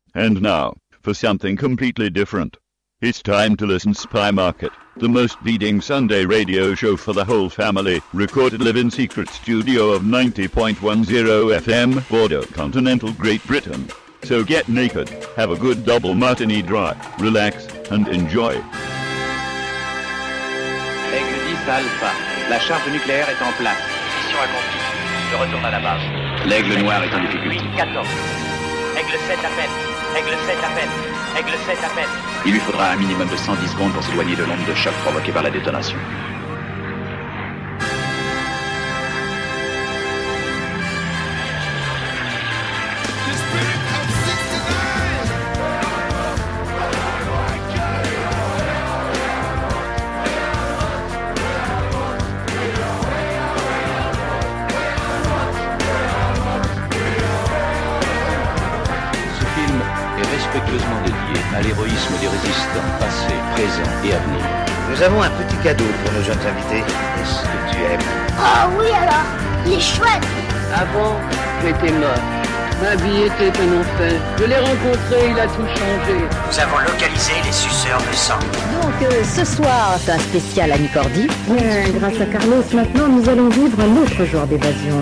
And now, for something completely different. It's time to listen Spy Market, the most leading Sunday radio show for the whole family, recorded live in secret studio of 90.10 FM, Bordeaux, continental Great Britain. So get naked, have a good double martini dry, relax, and enjoy. Aigle 10 Alpha, la charge nucléaire est en place. Mission accomplie. Je retourne à la base. L'aigle noir est en difficulté. 14. Aigle 7 à peine. Aigle 7 à peine. Aigle 7 à peine. Il lui faudra un minimum de 110 secondes pour s'éloigner de l'onde de choc provoquée par la détonation. Respectueusement dédié à l'héroïsme des résistants passés, présents et à venir. Nous avons un petit cadeau pour nos jeunes invités. Est-ce que tu aimes? Oh oui alors, il est chouette. Avant, j'étais mort. Ma vie était un enfer. Je l'ai rencontré, il a tout changé. Nous avons localisé les suceurs de sang. Donc ce soir, c'est un spécial Ami Cordy. Grâce à Carlos, maintenant, nous allons vivre un autre genre d'évasion.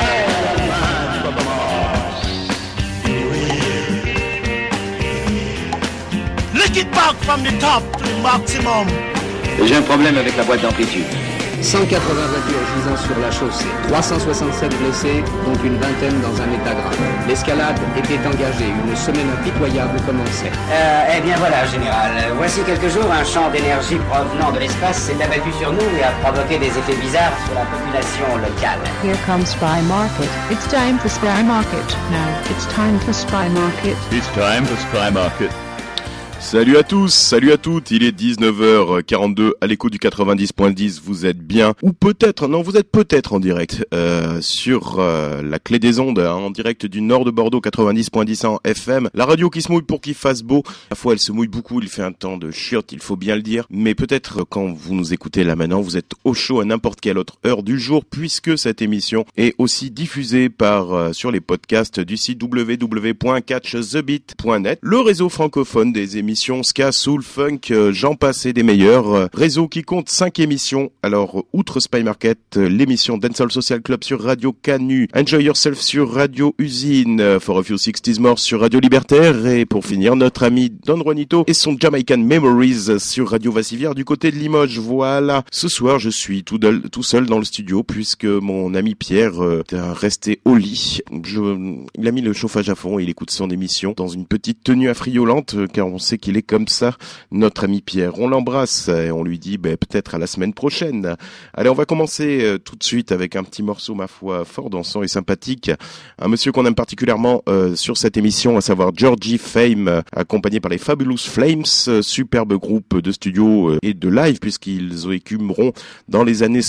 Lick it back from the top to the maximum. J'ai un problème avec la boîte d'amplitude. 180 voitures gisant sur la chaussée, 367 blessés, dont une vingtaine dans un état grave. L'escalade était engagée, une semaine impitoyable commençait. Eh bien voilà, général. Voici quelques jours, un champ d'énergie provenant de l'espace s'est abattu sur nous et a provoqué des effets bizarres sur la population locale. Here comes Spy Market. It's time for Spy Market. Now, it's time for Spy Market. It's time for Spy Market. Salut à tous, salut à toutes, il est 19h42 à l'écho du 90.10, vous êtes bien, ou peut-être, non vous êtes peut-être en direct sur la clé des ondes, en direct du nord de Bordeaux, 90.10 en FM, la radio qui se mouille pour qu'il fasse beau, à la fois elle se mouille beaucoup, il fait un temps de chiotte, il faut bien le dire, mais peut-être quand vous nous écoutez là maintenant, vous êtes au chaud à n'importe quelle autre heure du jour, puisque cette émission est aussi diffusée sur les podcasts du site www.catchthebeat.net, le réseau francophone des émissions ska, soul, funk, j'en passe et des meilleurs. Réseau qui compte 5 émissions. Alors, outre Spy Market, l'émission Dancehall Social Club sur Radio Canu, Enjoy Yourself sur Radio Usine, For a Few 60s More sur Radio Libertaire, et pour finir, notre ami Don Juanito et son Jamaican Memories sur Radio Vassivière du côté de Limoges. Voilà. Ce soir, je suis tout seul dans le studio puisque mon ami Pierre est resté au lit. Il a mis le chauffage à fond et il écoute son émission dans une petite tenue affriolante car on sait qu'il est comme ça, notre ami Pierre. On l'embrasse et on lui dit peut-être à la semaine prochaine. Allez, on va commencer tout de suite avec un petit morceau, ma foi, fort dansant et sympathique. Un monsieur qu'on aime particulièrement sur cette émission, à savoir Georgie Fame, accompagné par les Fabulous Flames, superbe groupe de studio et de live, puisqu'ils écumeront dans les années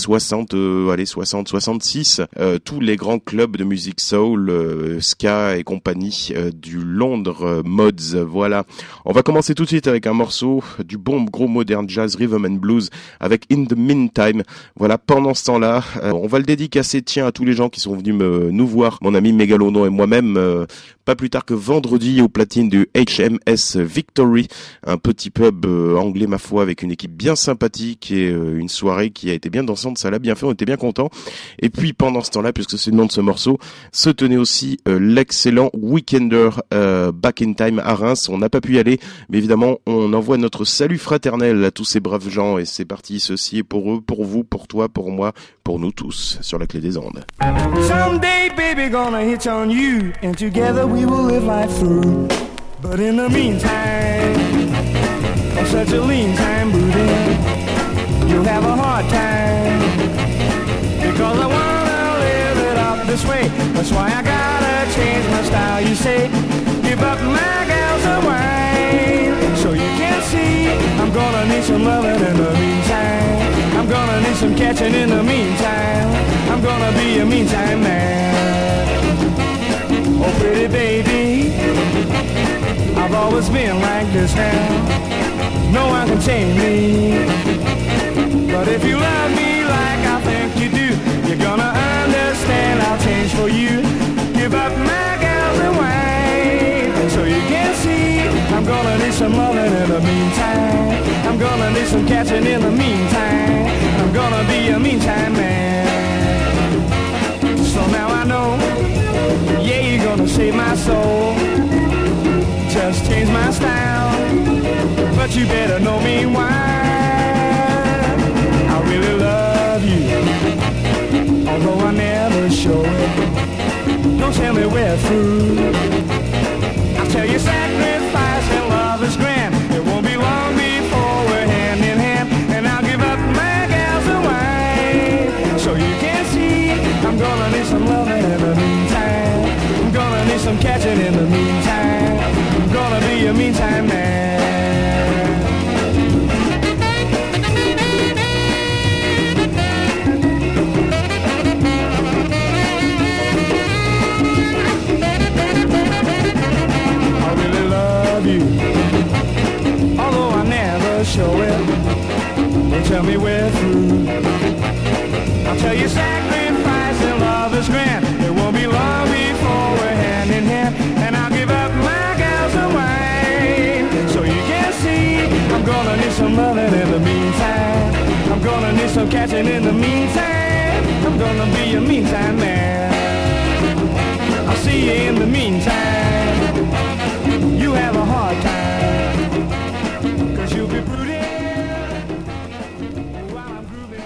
60-66, tous les grands clubs de musique soul, ska et compagnie du Londres Mods. Voilà. On va commencer tout de suite avec un morceau du bon gros modern jazz rhythm and blues avec In the Meantime. Voilà, pendant ce temps-là, on va le dédicacer, tiens, à tous les gens qui sont venus nous voir, mon ami Megalono et moi-même, pas plus tard que vendredi au platine du HMS Victory, un petit pub anglais, ma foi, avec une équipe bien sympathique et une soirée qui a été bien dansante, ça l'a bien fait, on était bien contents. Et puis pendant ce temps-là, puisque c'est le nom de ce morceau, se tenait aussi l'excellent Weekender Back in Time à Reims. On n'a pas pu y aller, mais évidemment, on envoie notre salut fraternel à tous ces braves gens et c'est parti, ceci est pour eux, pour vous, pour toi, pour moi, pour nous tous, sur la clé des ondes. Someday, baby, gonna hitch on you, and together we will live life through. But in the meantime, I'm such a lean time booty, you'll have a hard time, because I wanna live it up this way. That's why I gotta change my style. You say, give up my gals a wine, so you can see I'm gonna need some loving in the meantime. I'm gonna need some catching in the meantime. I'm gonna be a meantime man. Oh pretty baby, I've always been like this now. No one can change me. But if you love me like I think you do, you're gonna understand I'll change for you. Give up my gals and wine, so you can see need some loving in the meantime. I'm gonna need some catching in the meantime. I'm gonna be a meantime man. So now I know, yeah, you're gonna save my soul. Just change my style, but you better know me why. I really love you, although I never show it. Don't tell me we're through. I'll tell you sacrifice and love is grand. It won't be long before we're hand in hand, and I'll give up my gals away. So you can see, I'm gonna need some loving in the meantime. I'm gonna need some catching in the meantime. I'm gonna be a meantime man. Show it, don't tell me we're through. I'll tell you sacrifice and love is grand. It won't be long before we're hand in hand, and I'll give up my gals away. So you can see, I'm gonna need some loving in the meantime. I'm gonna need some catching in the meantime. I'm gonna be a meantime man. I'll see you in the meantime. You have a hard time. You'll be brooding while I'm grooving.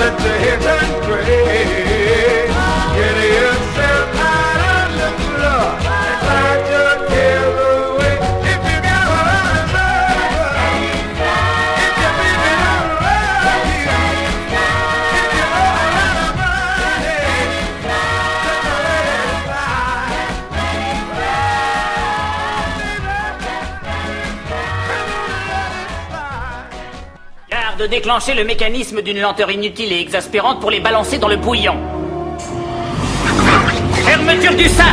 let your head turn gray. Get yourself out on the floor and find your cares away. If you got a lot of love, if your baby don't love you, if you owe a lot of money, just let it slide. Garde de déclencher le mécanisme d'une lenteur inutile et exaspérante pour les balancer dans le bouillon. Fermeture du sas.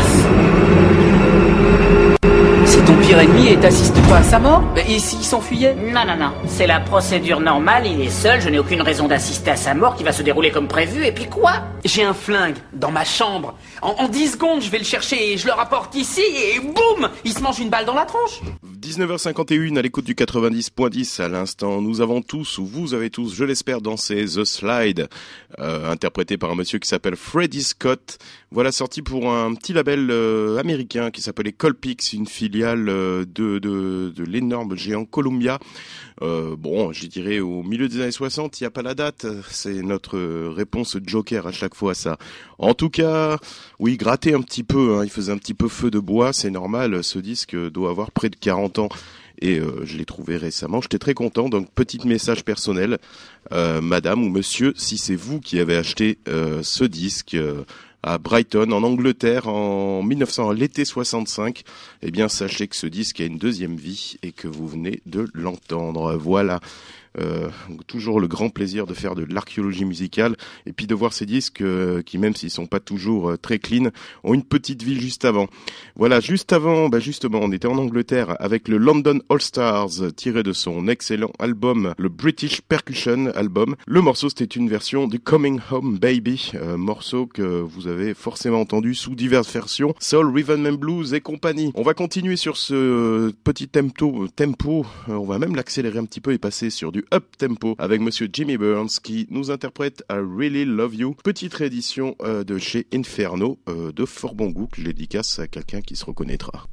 Si ton pire ennemi et t'assiste pas à sa mort, et s'il s'enfuyait? Non, c'est la procédure normale, il est seul, je n'ai aucune raison d'assister à sa mort qui va se dérouler comme prévu, et puis quoi? J'ai un flingue dans ma chambre. En 10 secondes, je vais le chercher et je le rapporte ici, et boum, il se mange une balle dans la tronche. 19h51 à l'écoute du 90.10 à l'instant. Nous avons tous, ou vous avez tous, je l'espère, dansé The Slide, interprété par un monsieur qui s'appelle Freddie Scott. Voilà, sorti pour un petit label américain qui s'appelait Colpix, une filiale de l'énorme géant Columbia. Bon, je dirais au milieu des années 60, il n'y a pas la date, c'est notre réponse Joker à chaque fois ça. En tout cas, oui, gratter un petit peu, hein, il faisait un petit peu feu de bois, c'est normal, ce disque doit avoir près de 40 ans. Et je l'ai trouvé récemment, j'étais très content. Donc petit message personnel, madame ou monsieur, si c'est vous qui avez acheté ce disque à Brighton en Angleterre en l'été 65, eh bien sachez que ce disque a une deuxième vie et que vous venez de l'entendre. Voilà. Toujours le grand plaisir de faire de l'archéologie musicale et puis de voir ces disques qui, même s'ils sont pas toujours très clean, ont une petite vie juste avant. Voilà, juste avant, justement, on était en Angleterre avec le London All Stars tiré de son excellent album, le British Percussion Album. Le morceau, c'était une version du Coming Home Baby, morceau que vous avez forcément entendu sous diverses versions, soul, rhythm and blues et compagnie. On va continuer sur ce petit tempo, on va même l'accélérer un petit peu et passer sur du up tempo avec monsieur Jimmy Burns qui nous interprète I Really Love You, petite réédition de chez Inferno de fort bon goût que je dédicace à quelqu'un qui se reconnaîtra.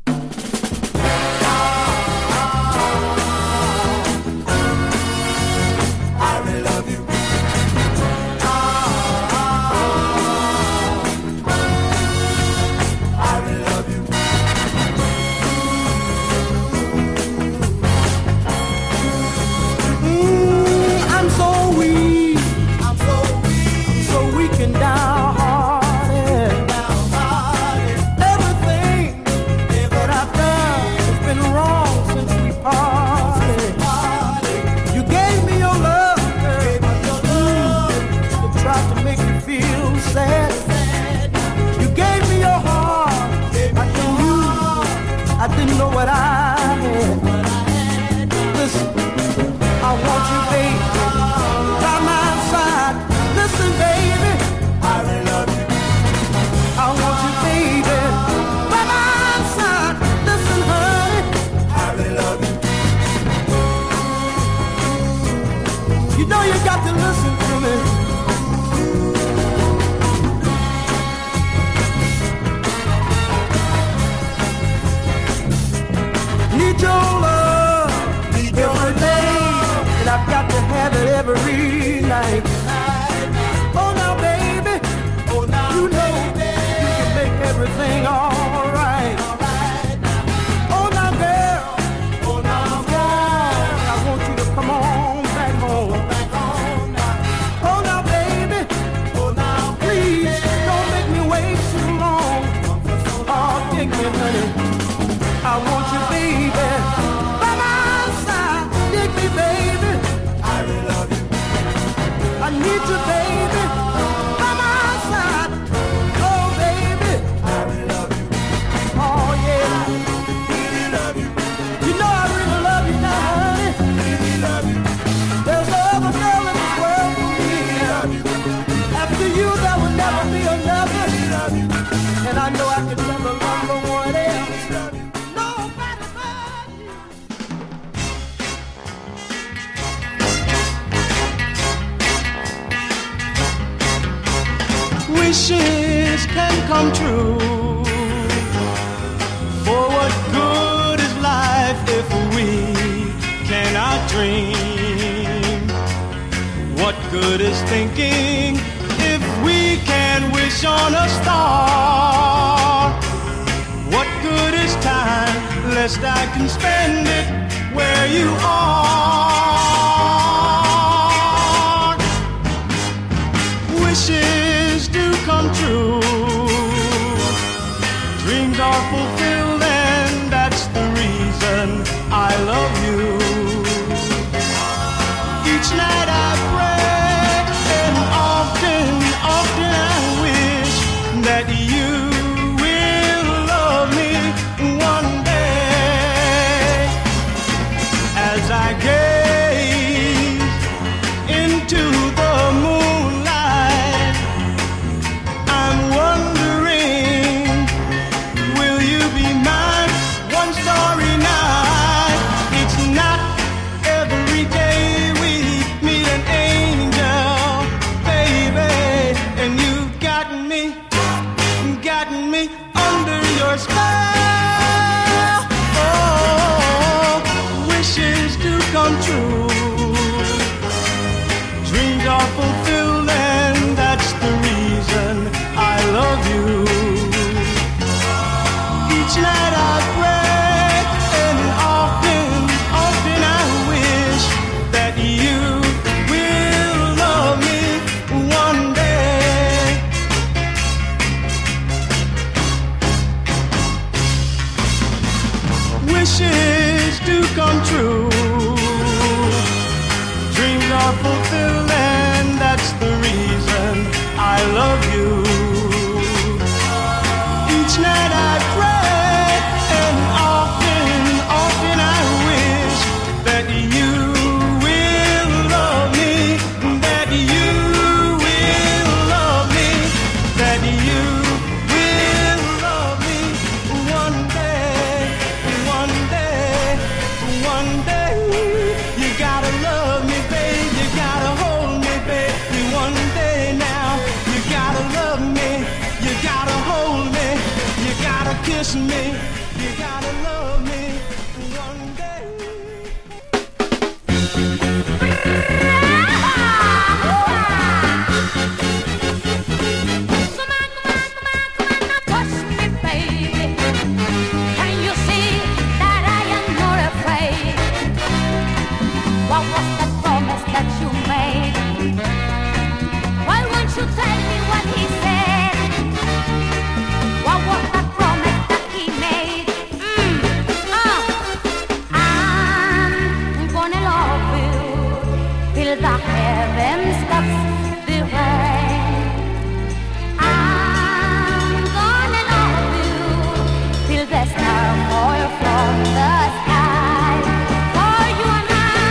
I didn't know what I had. Listen, I want you, baby, by my side. Listen, baby, I really love you. I want you, baby, by my side. Listen, honey, I really love you. You know you got to listen to me. Need your love, need every day, and I've got to have it every night. Oh now, baby, oh now, you know you can make everything alright. Oh now, girl, I want you to come on back home. Oh now, baby, please don't make me wait too long. Oh, dig me, honey. I want you, baby, by my side. Dig me, baby, I really love you. I need you, baby, by my side. Oh, baby, I really love you. Oh, yeah, I really love you. You know I really love you now, honey. Really love you. There's no other girl in this world for me. After you, there will never be another. And I know I can never love no one else. Wishes can come true. For what good is life if we cannot dream? What good is thinking if we can wish on a star? What good is time, lest I can spend it where you are? Wishes do come true, dreams are fulfilled, and that's the reason I love you. Each night I pray, and often I wish that you will love me one day. As I gaze into the moonlight, I'm wondering, will you be mine one starry night? It's not every day we meet an angel, baby, and you've gotten me under your spell. Oh, wishes do come true, dreams are fulfilled, and that's the reason I love you. Each night I pray, and often I wish that you will love me one day. Wishes do come true, dreams are fulfilled, and that's the reason I love you. Each night I pray, and often I wish that you will love me, that you will love me, that you will love me one day, one day, one day. You gotta love me, babe, you gotta hold me, babe, one day now. You gotta love me, you gotta hold me, you gotta kiss me, you gotta love me one day. Touch me, baby. Can you see that I am not afraid? What was that promise that you made? Why won't you tell me what he said? What was that promise that he made? I'm gonna love you till the heavens stops the rain. I'm gonna love you till the stars fall from the sky. For you and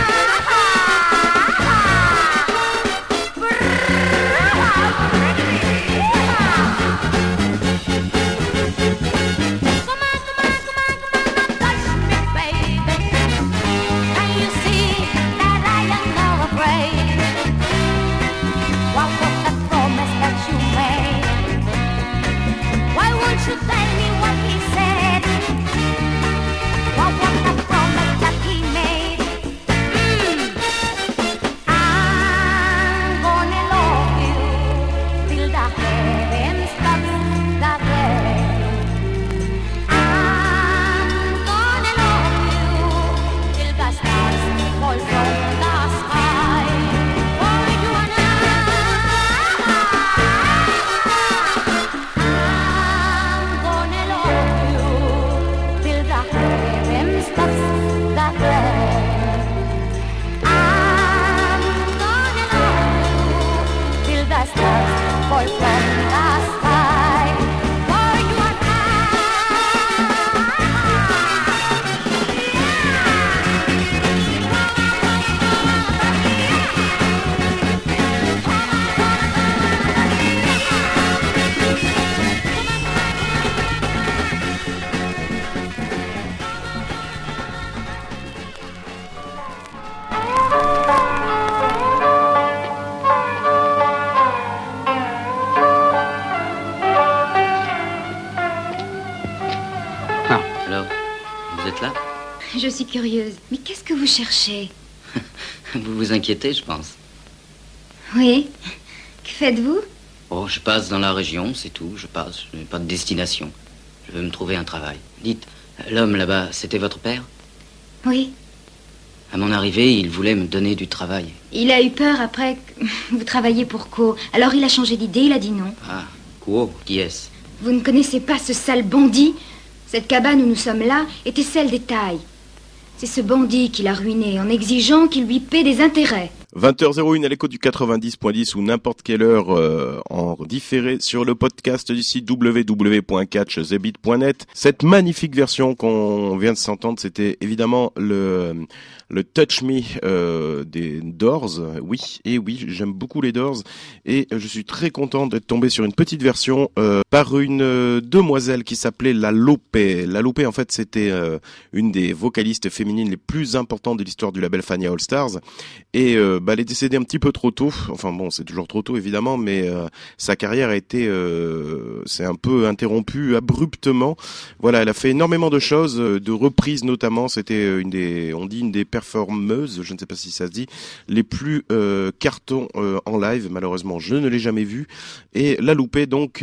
touch me, baby. Can you see that I am not afraid? What was that promise that you made? Why won't you tell me what he said? What was that promise that he made? I'm gonna love you till the heavens stops the rain. I'm gonna love you till the stars fall from the sky. For you and I'm gonna love you till the heavens stops the rain. I'm gonna love you till the stars fall from the sky. For you and Alors, vous êtes là? Je suis curieuse. Mais qu'est-ce que vous cherchez? Vous vous inquiétez, je pense. Oui. Que faites-vous? Oh, je passe dans la région, c'est tout. Je passe, je n'ai pas de destination. Je veux me trouver un travail. Dites, l'homme là-bas, c'était votre père? Oui. À mon arrivée, il voulait me donner du travail. Il a eu peur après que vous travailliez pour Co. Alors il a changé d'idée, il a dit non. Ah, Kuo, qui est-ce? Vous ne connaissez pas ce sale bandit? Cette cabane où nous sommes là était celle des tailles. C'est ce bandit qui l'a ruiné en exigeant qu'il lui paie des intérêts. 20h01 à l'écho du 90.10 ou n'importe quelle heure en différé sur le podcast du site www.catchthebit.net. Cette magnifique version qu'on vient de s'entendre, c'était évidemment le Touch Me des Doors. Oui, et oui, j'aime beaucoup les Doors et je suis très content d'être tombé sur une petite version par une demoiselle qui s'appelait La Lope. La Lope, en fait, c'était une des vocalistes féminines les plus importantes de l'histoire du label Fania All Stars et elle est décédée un petit peu trop tôt. Enfin bon, c'est toujours trop tôt évidemment, mais sa carrière a été c'est un peu interrompue abruptement. Voilà, elle a fait énormément de choses, de reprises notamment. C'était une des performeuses, je ne sais pas si ça se dit, les plus cartons en live. Malheureusement, je ne l'ai jamais vue. Et La Lupe, donc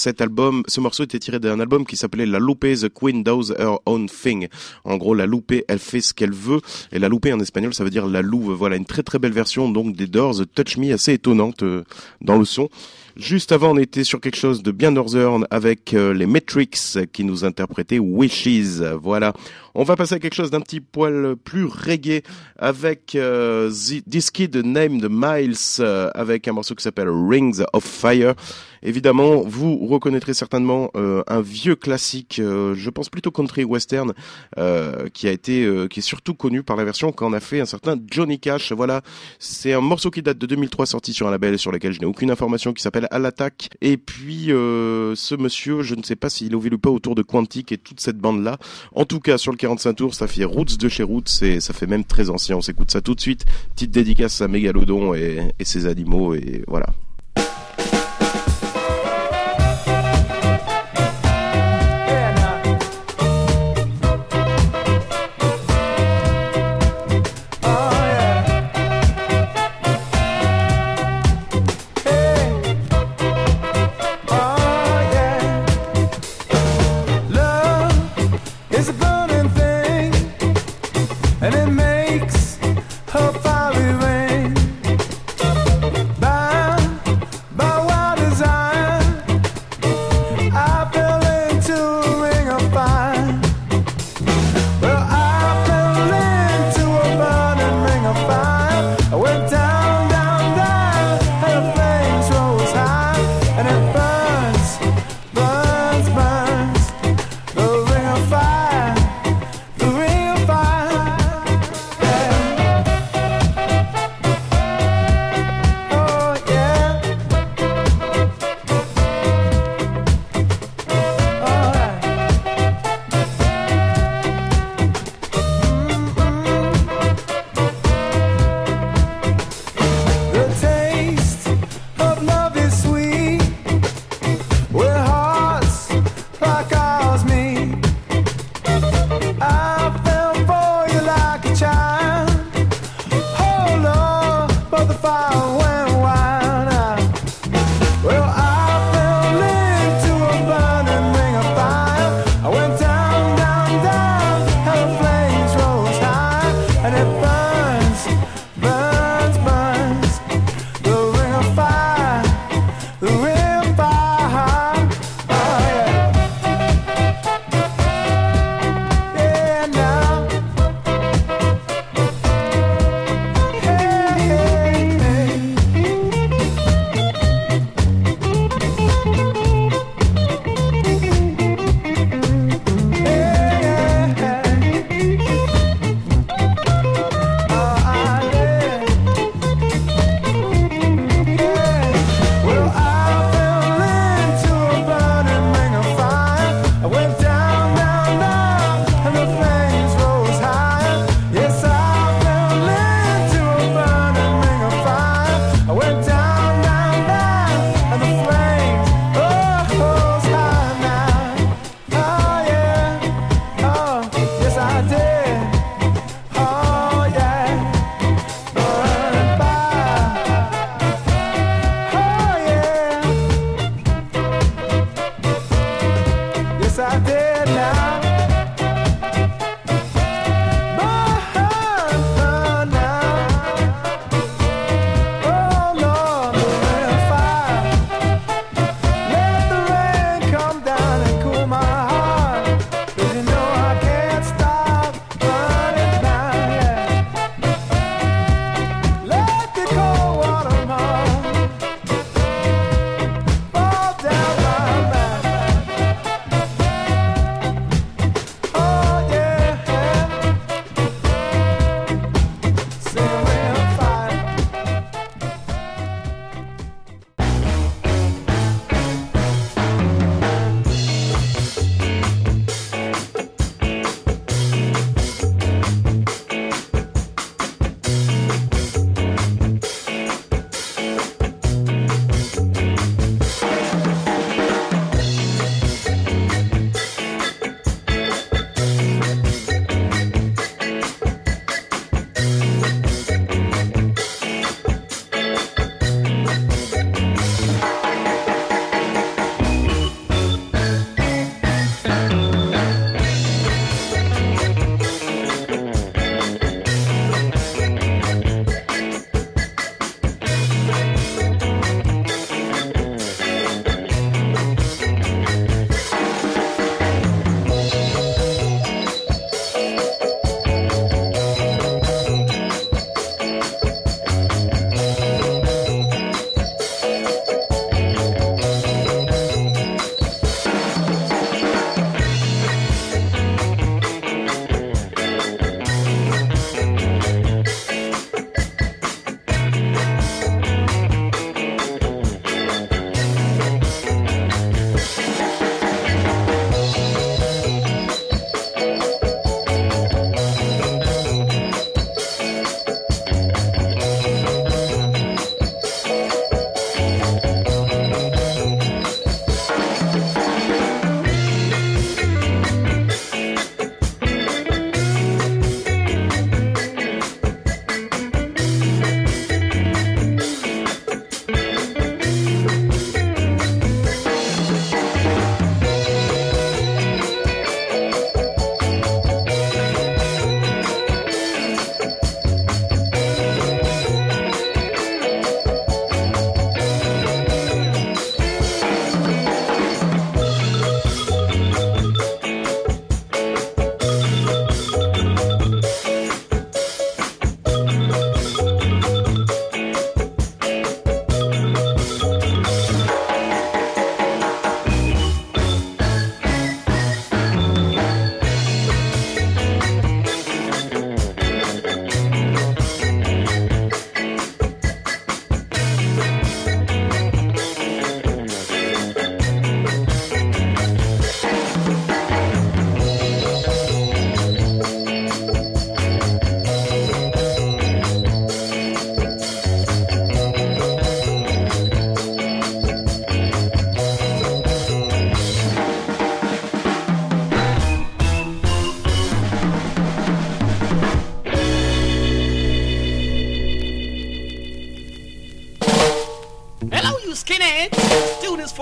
ce morceau était tiré d'un album qui s'appelait La Lupe The Queen Does Her Own Thing. En gros, La Lupe, elle fait ce qu'elle veut. Et La Lupe en espagnol, ça veut dire la louve. Voilà, une très très belle version donc des Doors, Touch Me, assez étonnante dans le son. Juste avant, on était sur quelque chose de bien Northern avec les Matrix qui nous interprétaient Wishes. Voilà. On va passer à quelque chose d'un petit poil plus reggae avec This Kid Named Miles avec un morceau qui s'appelle Rings of Fire. Évidemment, vous reconnaîtrez certainement un vieux classique, je pense plutôt country western, qui est surtout connu par la version qu'en a fait un certain Johnny Cash. Voilà, c'est un morceau qui date de 2003, sorti sur un label sur lequel je n'ai aucune information, qui s'appelle À l'attaque. Et puis ce monsieur, je ne sais pas s'il évolue pas autour de Quantic et toute cette bande-là. En tout cas, sur le 45 tours, ça fait Roots de chez Roots et ça fait même très ancien. On s'écoute ça tout de suite. Petite dédicace à Mégalodon et ses animaux et voilà. Makes her fiery rain. Bound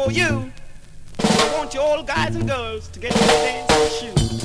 for you. I want you all guys and girls to get your dancing shoes.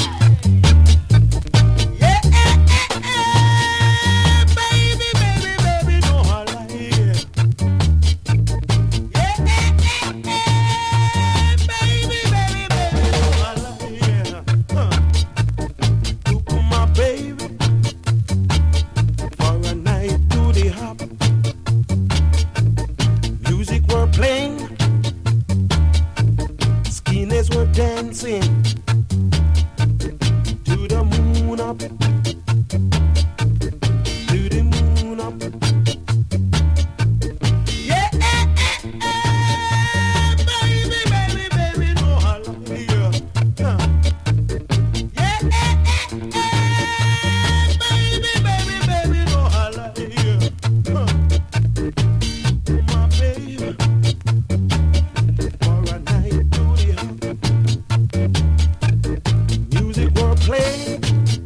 Dancing to the moon up, to the moon up. Yeah, baby, baby, baby, no hallelujah. Yeah, baby, baby, baby, no hallelujah. My baby, for a night to the hop. Music were playing,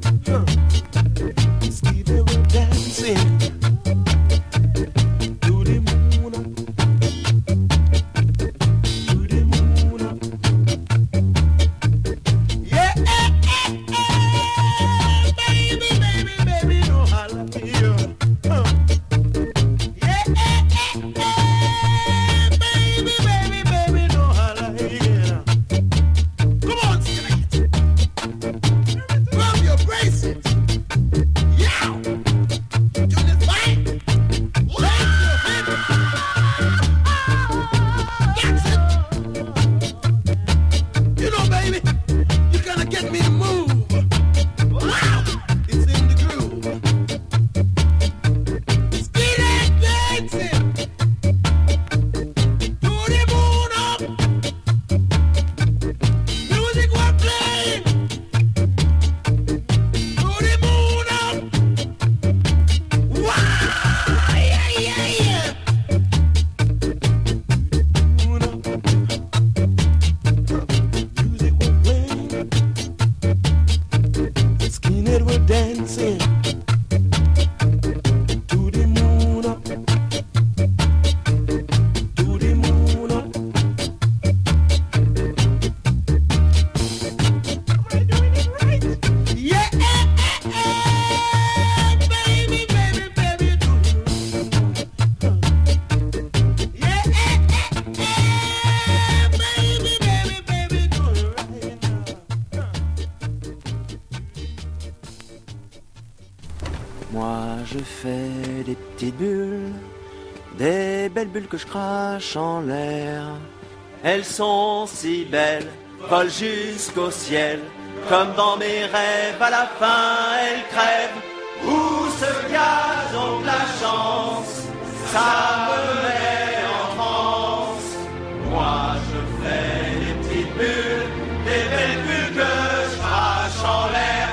see they were dancing to the moon up, to the moon up. Yeah, baby, baby, baby, no hallelujah. Yeah, baby, baby, baby, no hallelujah. Come on, Skillet. Rub your braces. Yeah. Do this right. Raise your head. That's it. You know, baby, you're gonna get me to move. Wow. It's in the groove. Skillet dancing. To the moon up. Music we're playing. To the moon up. Wow. Yeah, yeah, yeah. Moon up. Music we're playing. Skinhead were dancing. To the moon up. To the moon up. Yeah, baby, baby, baby, do it. Yeah, baby, baby, baby, do it right now. Moi je fais des petites bulles, des belles bulles que je crache en l'air. Elles sont si belles, volent jusqu'au ciel, comme dans mes rêves, à la fin elles crèvent. Où ce gars donc la chance, ça me met en transe. Moi je fais des petites bulles, des belles bulles que je crache en l'air.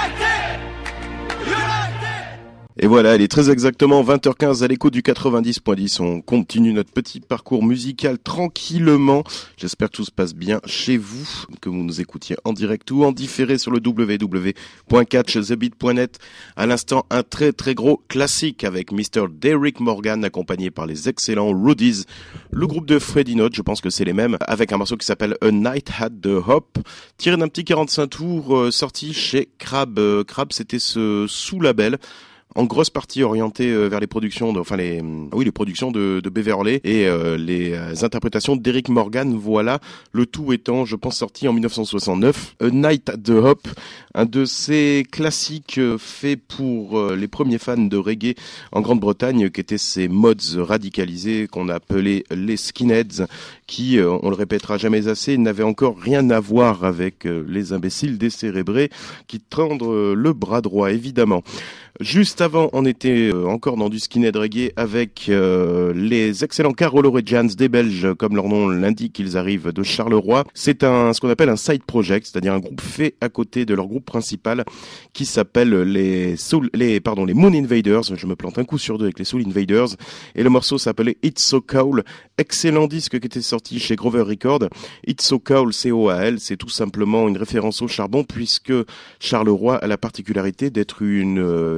United! United! Et voilà, il est très exactement 20h15 à l'écoute du 90.10. On continue notre petit parcours musical tranquillement. J'espère que tout se passe bien chez vous, que vous nous écoutiez en direct ou en différé sur le www.catchthebeat.net. À l'instant, un très très gros classique avec Mr. Derrick Morgan, accompagné par les excellents Rudies. Le groupe de Freddie Note, je pense que c'est les mêmes, avec un morceau qui s'appelle A Night at the Hop, tiré d'un petit 45 tours sorti chez Crab. Crab, c'était ce sous-label, en grosse partie orienté vers les productions les productions de Beverley et les interprétations d'Eric Morgan. Voilà, le tout étant, je pense, sorti en 1969. A Night at the Hop, un de ces classiques faits pour les premiers fans de reggae en Grande-Bretagne, qui étaient ces mods radicalisés qu'on appelait les skinheads, qui, on le répétera jamais assez, n'avaient encore rien à voir avec les imbéciles décérébrés qui tendent le bras droit, évidemment. Juste avant, on était encore dans du skinhead reggae avec les excellents Carol Reggians des Belges, comme leur nom l'indique, ils arrivent de Charleroi. C'est ce qu'on appelle un side project, c'est-à-dire un groupe fait à côté de leur groupe principal, qui s'appelle les Moon Invaders. Je me plante un coup sur deux avec les Soul Invaders. Et le morceau s'appelait It's So Cool. Excellent disque qui était sorti chez Grover Records. It's So Cool, C-O-A-L, c'est tout simplement une référence au charbon, puisque Charleroi a la particularité d'être une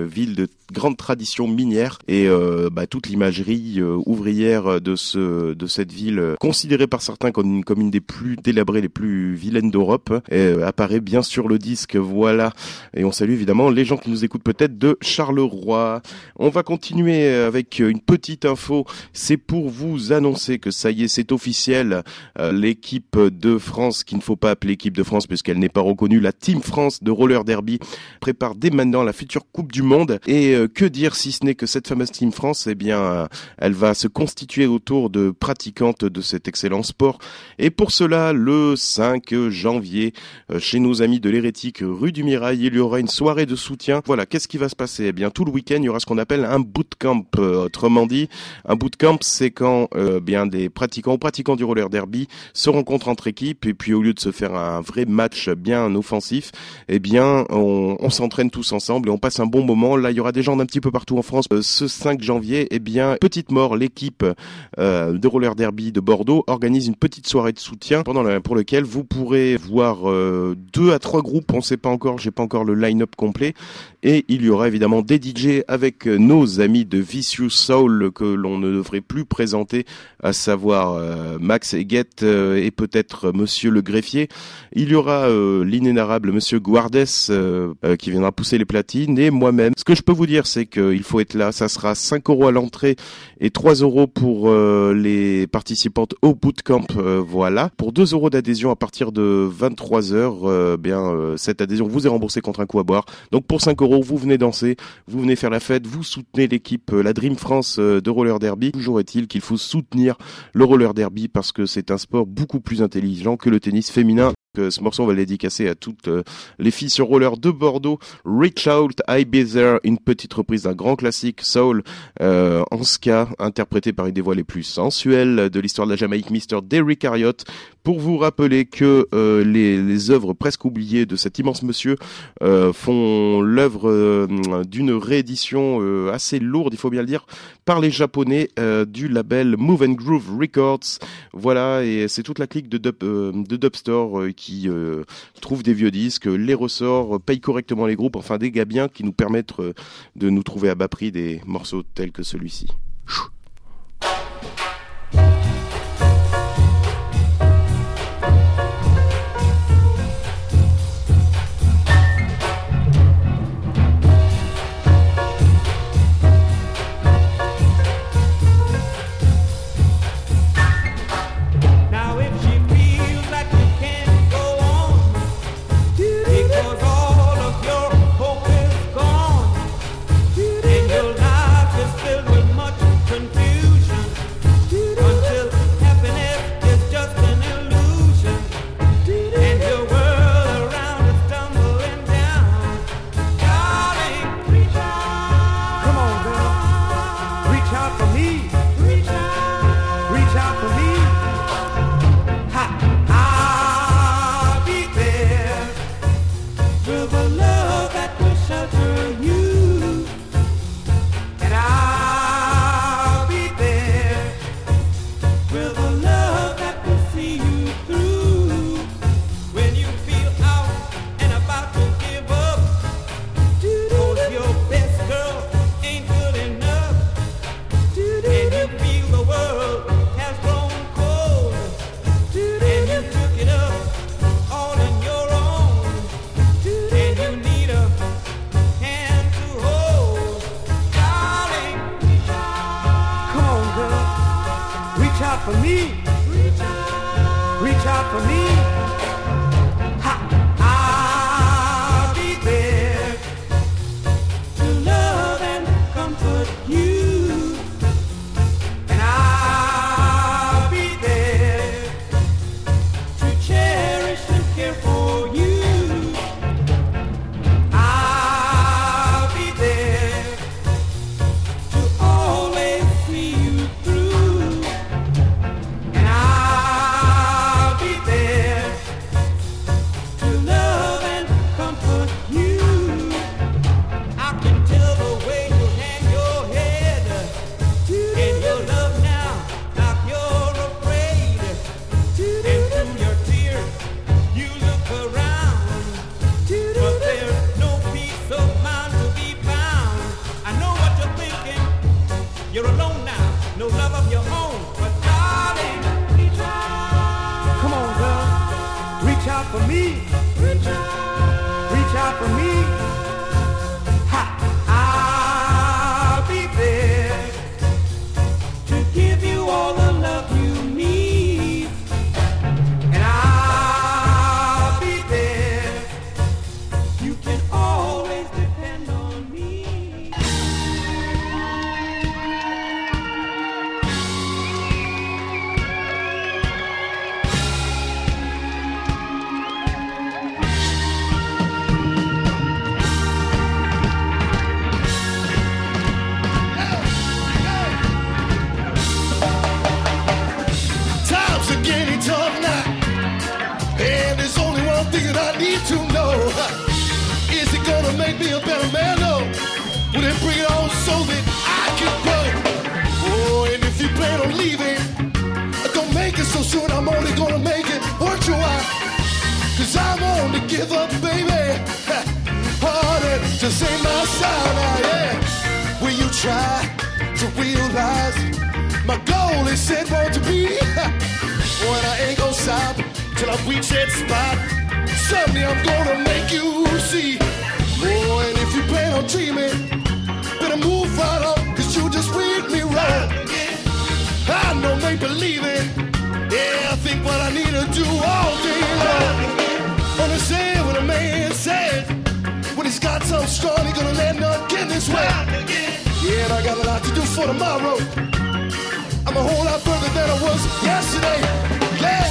ville de grande tradition minière et toute l'imagerie ouvrière de cette ville, considérée par certains comme une des plus délabrées, les plus vilaines d'Europe, apparaît bien sur le disque. Voilà. Et on salue évidemment les gens qui nous écoutent peut-être de Charleroi. On va continuer avec une petite info. C'est pour vous annoncer que ça y est, c'est officiel. L'équipe de France, qu'il ne faut pas appeler équipe de France puisqu'elle n'est pas reconnue, la Team France de roller derby, prépare dès maintenant la future Coupe du Monde. Et que dire si ce n'est que cette fameuse Team France, elle va se constituer autour de pratiquantes de cet excellent sport. Et pour cela, le 5 janvier, chez nos amis de l'Hérétique, rue du Mirail, il y aura une soirée de soutien. Voilà, qu'est-ce qui va se passer ? Eh bien, tout le week-end, il y aura ce qu'on appelle un bootcamp. Autrement dit, un bootcamp, c'est quand des pratiquants ou pratiquants du roller derby se rencontrent entre équipes et puis au lieu de se faire un vrai match bien offensif, on s'entraîne tous ensemble et on passe un bon moment. Là, il y aura des gens d'un petit peu partout en France. Ce 5 janvier, Petite Mort, l'équipe de roller derby de Bordeaux, organise une petite soirée de soutien pour lequel vous pourrez voir 2 à 3 groupes. On sait pas encore, j'ai pas encore le line-up complet. Et il y aura évidemment des DJ avec nos amis de Vicious Soul que l'on ne devrait plus présenter, à savoir Max Eguet et peut-être Monsieur le Greffier. Il y aura l'inénarrable Monsieur Guardes qui viendra pousser les platines et moi-même. Ce que je peux vous dire, c'est qu'il faut être là. Ça sera 5 € à l'entrée et 3 € pour les participantes au bootcamp. Voilà. Pour 2 € d'adhésion à partir de 23h, cette adhésion vous est remboursée contre un coup à boire. Donc pour 5 €, vous venez danser, vous venez faire la fête, vous soutenez l'équipe, la Dream France de roller derby. Toujours est-il qu'il faut soutenir le roller derby parce que c'est un sport beaucoup plus intelligent que le tennis féminin. Ce morceau, on va le dédicacer à toutes les filles sur roller de Bordeaux. Reach Out, I Be There, une petite reprise d'un grand classique soul en ska, interprété par une des voix les plus sensuelles de l'histoire de la Jamaïque, Mr. Derrick Harriott. Pour vous rappeler que les œuvres presque oubliées de cet immense monsieur font l'œuvre d'une réédition assez lourde, il faut bien le dire, par les Japonais du label Move and Groove Records. Voilà, et c'est toute la clique de Dubstore qui trouve des vieux disques, les ressort, paye correctement les groupes, enfin des gars bien qui nous permettent de nous trouver à bas prix des morceaux tels que celui-ci. There out for me. Reach out for me. Ha! I'll be there to give you all the love you need. And I'll be there. You can always depend on me. Times are getting tough now, and there's only one thing that I need to know. Is it gonna make me a better man? No. Will it bring it on so that I can grow? Oh, and if you plan on leaving, don't make it so soon. I'm only gonna make it worth your while. Cause I'm on to give up, baby. Harder just ain't my style now, yeah. Will you try to realize my goal is set born to be? When I ain't gonna stop till I reach that spot. Someday I'm gonna make you see. Oh, and if you plan on dreaming, better move right on, cause you just read me wrong. I know make believing, yeah, I think what I need to do all day long. Understand what a man says, when he's got something strong, he gonna let none get in his way. Yeah, and I got a lot to do for tomorrow. I'm a whole lot further than I was yesterday. Yeah.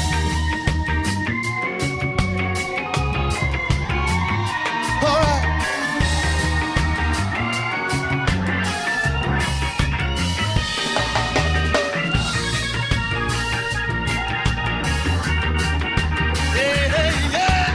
All right. Yeah, yeah.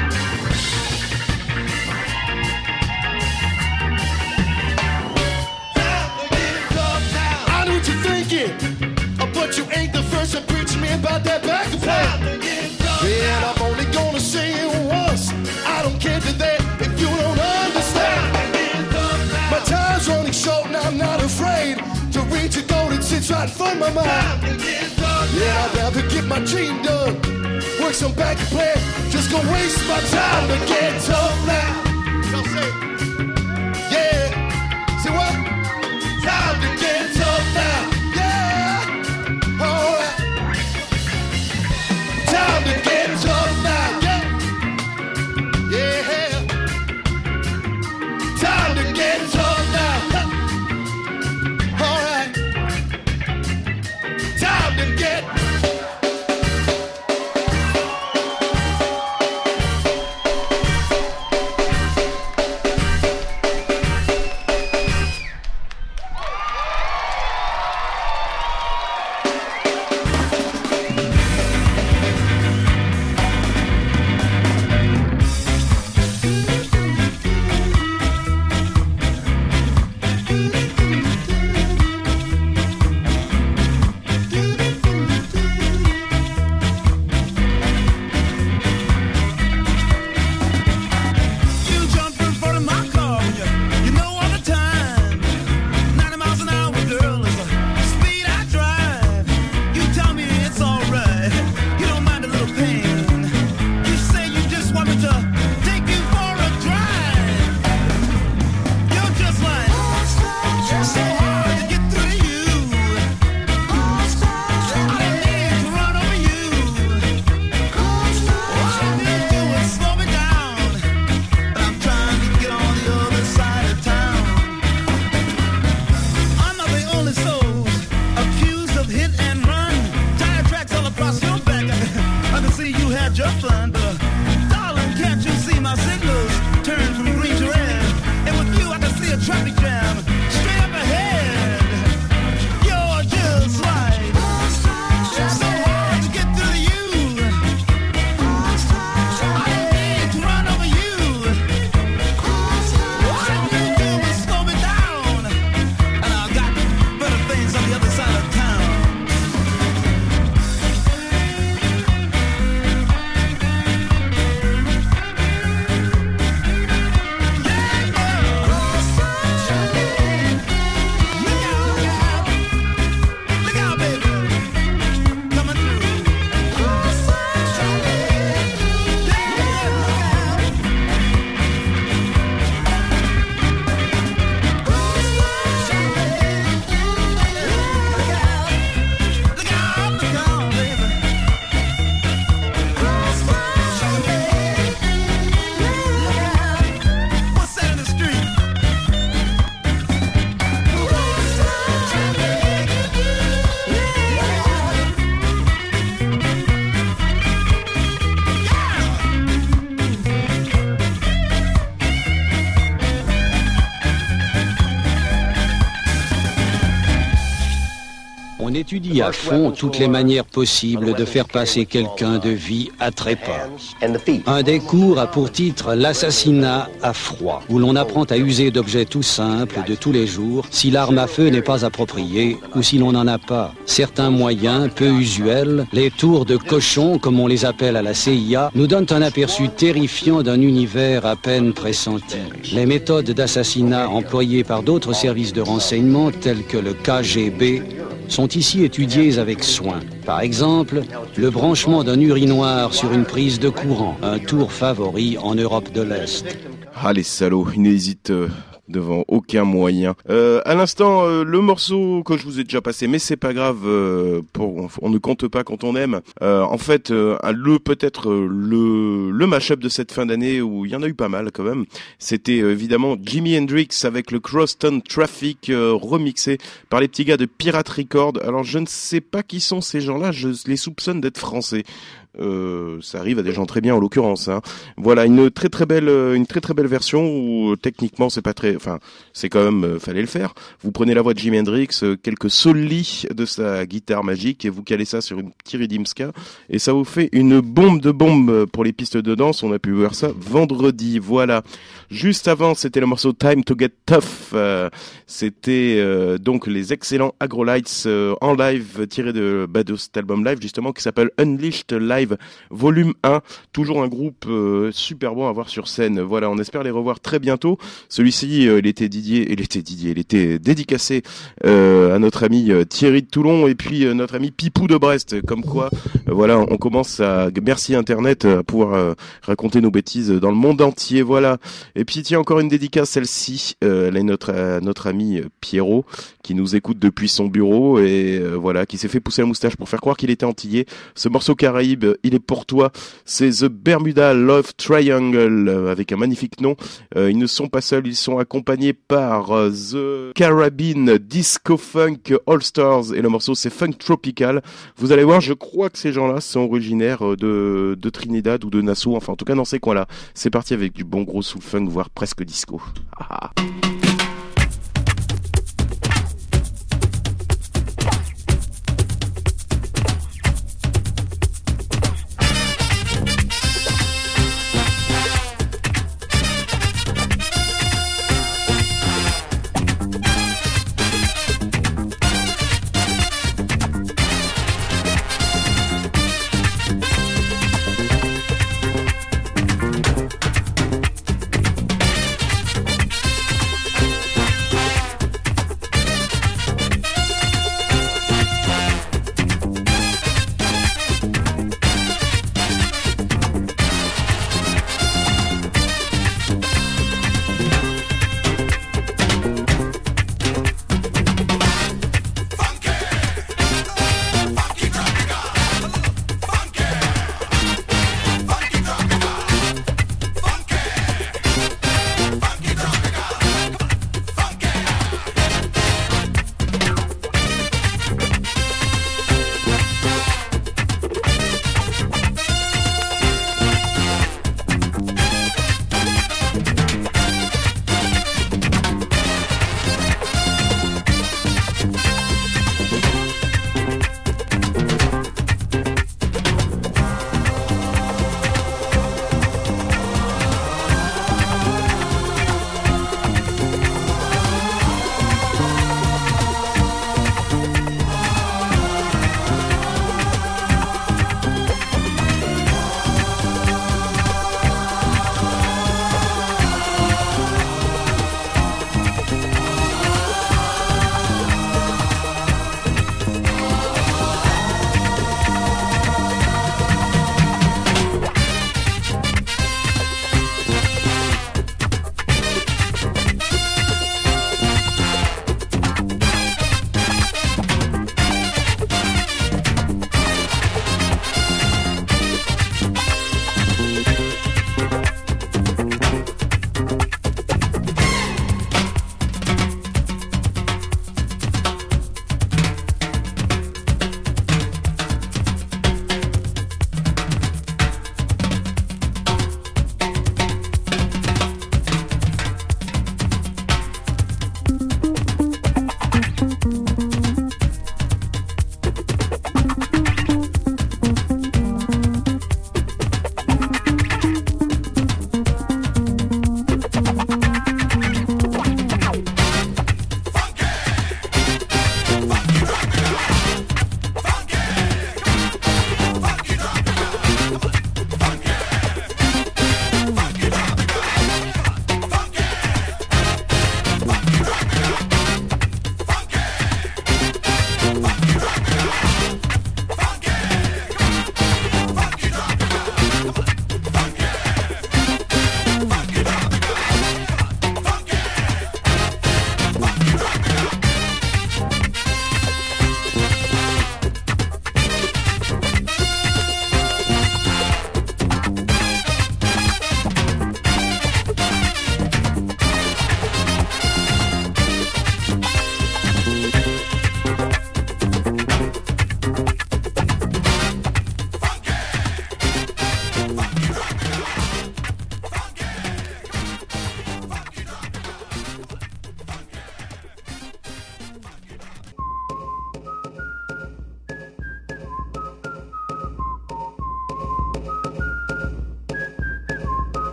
I know what you're thinking, but you ain't the first to preach me about that back and forth. Yeah, and I'm only gonna say it once. I don't care to that if you don't understand. My time's running short and I'm not afraid to reach a goal that sits right in front of my mind. Yeah, I'd rather get my dream done, work some back and plan. Just gonna waste my time to get tough now. Y'all say, yeah, see what? Time to get tough now. Time to get tough now, yeah. Yeah. Time to get tough now. All right. Time to get. étudie à fond toutes les manières possibles de faire passer quelqu'un de vie à trépas. Un des cours a pour titre l'assassinat à froid, où l'on apprend à user d'objets tout simples de tous les jours si l'arme à feu n'est pas appropriée ou si l'on n'en a pas. Certains moyens peu usuels, les tours de cochon comme on les appelle à la CIA, nous donnent un aperçu terrifiant d'un univers à peine pressenti. Les méthodes d'assassinat employées par d'autres services de renseignement tels que le KGB sont ici étudiées avec soin. Par exemple, le branchement d'un urinoir sur une prise de courant, un tour favori en Europe de l'Est. Ah les salauds, ils n'hésitent devant aucun moyen. À l'instant, le morceau que je vous ai déjà passé, mais c'est pas grave, on ne compte pas quand on aime. En fait, le mash-up de cette fin d'année, où il y en a eu pas mal quand même, c'était évidemment Jimi Hendrix avec le Crosstown Traffic remixé par les petits gars de Pirate Records. Alors je ne sais pas qui sont ces gens-là, je les soupçonne d'être français. Ça arrive à des gens très bien en l'occurrence, hein. Voilà une très très belle version où techniquement c'est pas très, enfin c'est quand même fallait le faire. Vous prenez la voix de Jimi Hendrix, quelques solis de sa guitare magique et vous calez ça sur une petite rhythm ska et ça vous fait une bombe de bombe pour les pistes de danse. On a pu voir ça vendredi. Voilà. Juste avant, c'était le morceau Time to Get Tough. C'était donc les excellents Agrolites en live tiré de cet album live justement qui s'appelle Unleashed Live Volume 1, toujours un groupe super bon à voir sur scène. Voilà, on espère les revoir très bientôt. Celui-ci, il était dédicacé à notre ami Thierry de Toulon et puis notre ami Pipou de Brest. Comme quoi, voilà, on commence à, merci Internet, à pouvoir raconter nos bêtises dans le monde entier. Voilà. Et puis tiens, encore une dédicace, celle-ci, elle est notre ami Pierrot qui nous écoute depuis son bureau et voilà, qui s'est fait pousser la moustache pour faire croire qu'il était antillais. Ce morceau Caraïbe, il est pour toi, c'est The Bermuda Love Triangle avec un magnifique nom. Ils ne sont pas seuls, ils sont accompagnés par The Caribbean Disco Funk All Stars et le morceau c'est Funk Tropical. Vous allez voir, je crois que ces gens-là sont originaires de Trinidad ou de Nassau, enfin en tout cas dans ces coins-là. C'est parti avec du bon gros soul funk, voire presque disco. Ah.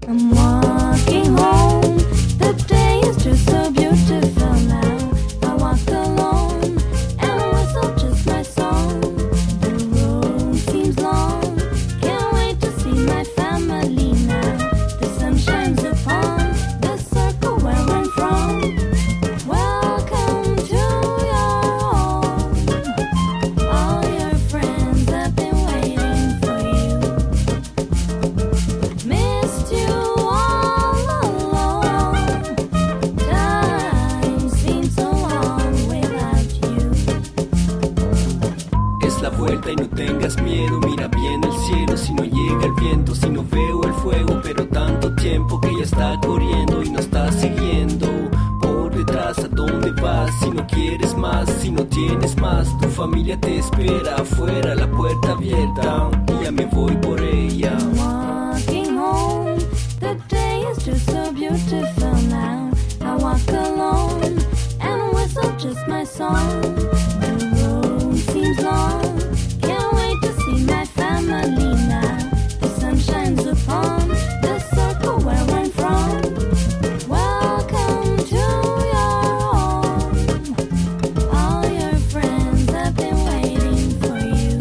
I'm walking home. The day is just so beautiful now. I walk alone and whistle just my song. The road seems long. Can't wait to see my family now. The sun shines upon the circle where I'm from. Welcome to your home. All your friends have been waiting for you. Missed you all alone. Time seems so long without you. Es la vuelta y no tengas miedo, mira bien el cielo, si no llega el viento, si no veo el fuego, pero tanto tiempo que ya está corriendo y no está siguiendo. Por detrás, ¿a dónde vas? Si no quieres más, si no tienes más, tu familia te espera afuera, la puerta abierta, y ya me voy por ella. Walking home, the day is just so beautiful now. I walk alone and whistle just my song. The road seems long. Can't wait to see my family now. The sun shines upon the circle where I'm from. Welcome to your home. All your friends have been waiting for you.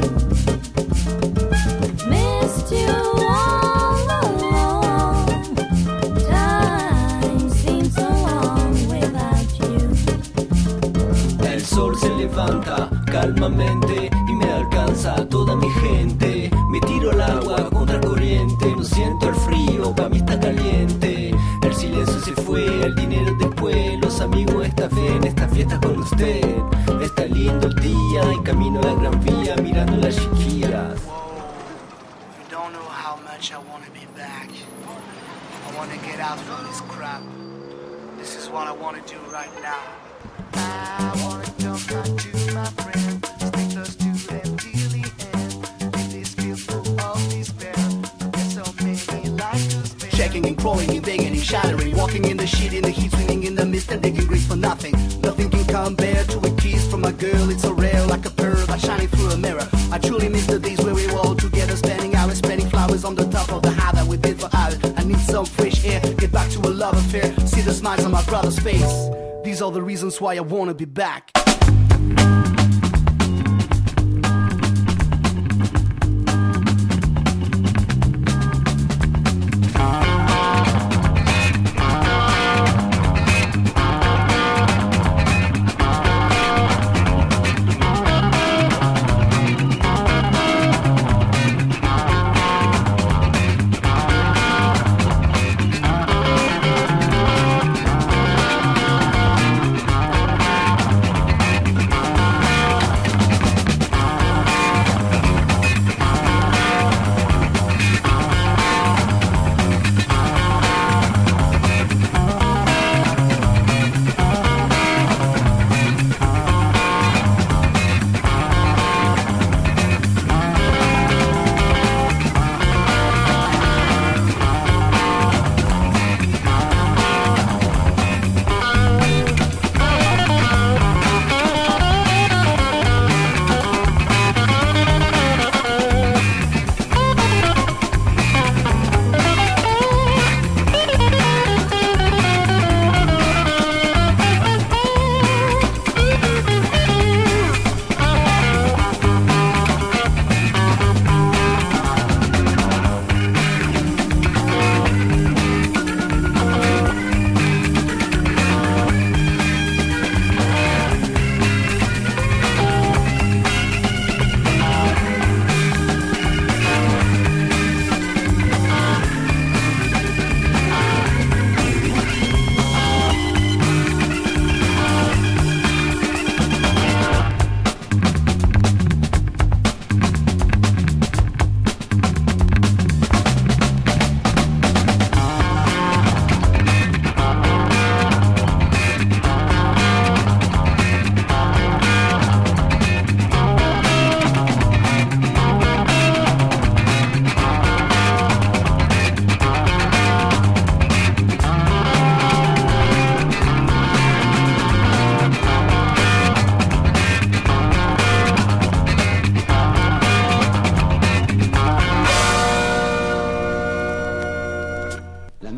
Missed you all alone. Time seems so long without you. El sol se levanta calmamente y me alcanza a toda mi gente. Me tiro al agua contra corriente, no siento el frío, pa' mí está caliente. El silencio se fue, el dinero después, los amigos esta vez en esta fiesta con usted. Está lindo el día y camino a la gran vía mirando las chiquillas. You don't know how much I want to be back. I want to get out from this crap. This is what I want to do right now. I want to jump right to my friend. Stay close to them till the end. If this feels full of despair, there's so many lives to spare. Checking and crawling and banging and shattering. Walking in the shit, in the heat, swimming in the mist and digging grace for nothing. Nothing can compare to a kiss from a girl. It's so rare, like a pearl that's shining through a mirror. I truly miss the days where we were all together, spending hours, spreading flowers on the top of the high that we built for hours. I need some fresh air, get back to a love affair. See the smiles on my brother's face. These are the reasons why I wanna be back.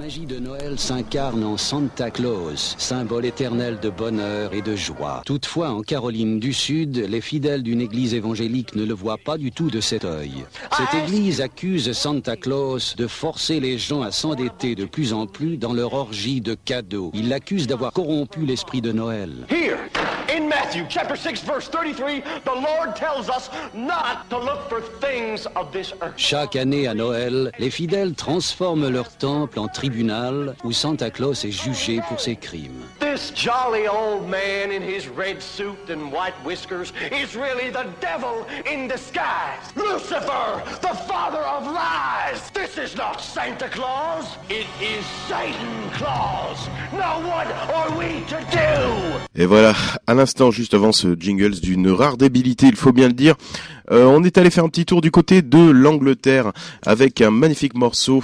magie de Noël s'incarne en Santa Claus, symbole éternel de bonheur et de joie. Toutefois, en Caroline du Sud, les fidèles d'une église évangélique ne le voient pas du tout de cet œil. Cette église accuse Santa Claus de forcer les gens à s'endetter de plus en plus dans leur orgie de cadeaux. Il l'accuse d'avoir corrompu l'esprit de Noël. Here, in Matthew chapter 6 verse 33, the Lord tells us not to look for things of this earth. Chaque année à Noël, les fidèles transforment leur temple en tribunal où Santa Claus est jugé pour ses crimes. This jolly old man in his red suit and white whiskers is really the devil in disguise. Lucifer, the father of lies. This is not Santa Claus. It is Satan Claus. Now what are we to do? Et voilà, à l'instant, juste avant ce jingle d'une rare débilité, il faut bien le dire, on est allé faire un petit tour du côté de l'Angleterre avec un magnifique morceau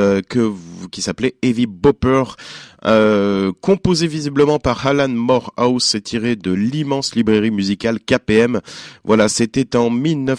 qui s'appelait Heavy Bopper, composé visiblement par Alan Morehouse, c'est tiré de l'immense librairie musicale KPM. Voilà, c'était en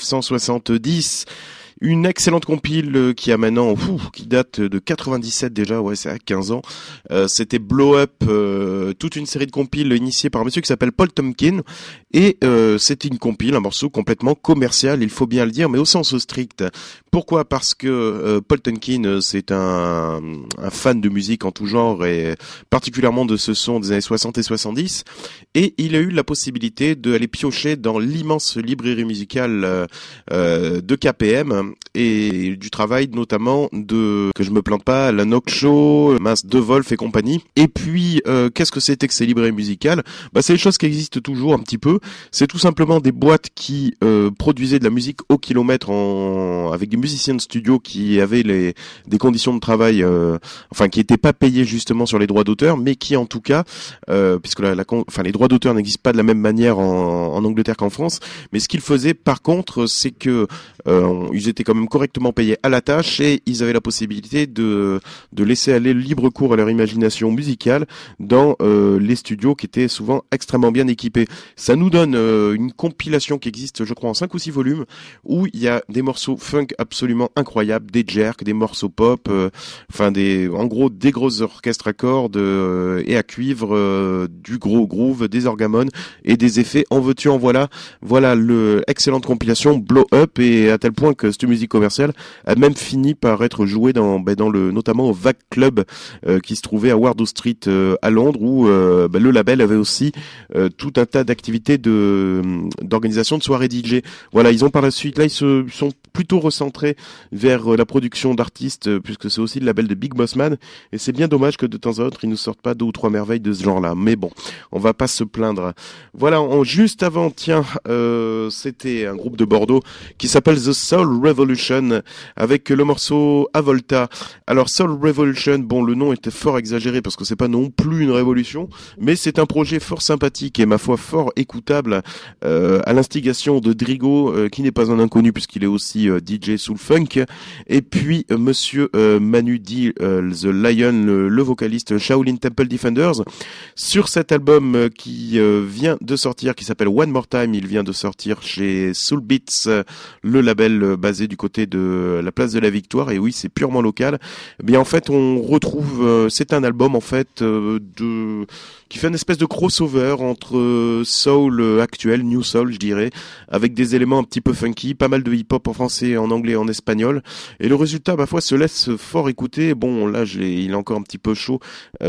1970. Une excellente compile qui a maintenant, qui date de 97 déjà, ouais, c'est à 15 ans. C'était Blow Up, toute une série de compiles initiées par un monsieur qui s'appelle Paul Tompkin. Et c'était une compile, un morceau complètement commercial, il faut bien le dire, mais au sens strict. Pourquoi ? Parce que Paul Tompkin, c'est un fan de musique en tout genre, et particulièrement de ce son des années 60 et 70. Et il a eu la possibilité d'aller piocher dans l'immense librairie musicale de KPM, et du travail notamment de, que je me plante pas, la Knock Show, De Wolf et compagnie. Et puis, qu'est-ce que c'était que ces librairies musicales ? Bah, c'est des choses qui existent toujours un petit peu. C'est tout simplement des boîtes qui produisaient de la musique au kilomètre avec des musiciens de studio qui avaient des conditions de travail, qui étaient pas payés justement sur les droits d'auteur, mais qui en tout cas, puisque les droits d'auteur n'existent pas de la même manière en Angleterre qu'en France, mais ce qu'ils faisaient par contre, c'est que ils étaient quand même correctement payés à la tâche et ils avaient la possibilité de laisser aller le libre cours à leur imagination musicale dans les studios qui étaient souvent extrêmement bien équipés. Ça nous donne une compilation qui existe, je crois, en 5 ou 6 volumes, où il y a des morceaux funk absolument incroyables, des jerks, des morceaux pop, en gros des gros orchestres à cordes et à cuivre, du gros groove, des orgamones et des effets en veux-tu en voilà. Voilà le excellente compilation Blow Up, et à tel point que cette musique commerciale a même fini par être jouée notamment au VAG Club qui se trouvait à Wardour Street à Londres, où le label avait aussi tout un tas d'activités d'organisation de soirées DJ. Voilà, ils ont par la suite, là ils sont plutôt recentrés vers la production d'artistes, puisque c'est aussi le label de Big Boss Man, et c'est bien dommage que de temps à autre ils nous sortent pas 2 ou 3 merveilles de ce genre-là, mais bon, on va pas se plaindre. Voilà, juste avant, c'était un groupe de Bordeaux qui s'appelle The Soul Revolution, avec le morceau Avolta. Alors Soul Revolution, bon, le nom était fort exagéré parce que c'est pas non plus une révolution, mais c'est un projet fort sympathique et ma foi fort écoutable, à l'instigation de Drigo, qui n'est pas un inconnu puisqu'il est aussi DJ soul funk, et puis monsieur Manu D, The Lion, le vocaliste Shaolin Temple Defenders, sur cet album qui vient de sortir, qui s'appelle One More Time. Il vient de sortir chez Soul Beats, le label basé du côté de la place de la Victoire, et oui, c'est purement local. Eh bien en fait, on retrouve, c'est un album en fait qui fait une espèce de crossover entre soul actuel, new soul je dirais, avec des éléments un petit peu funky, pas mal de hip-hop en français, en anglais, en espagnol, et le résultat, ma foi, se laisse fort écouter. Bon, là, il est encore un petit peu chaud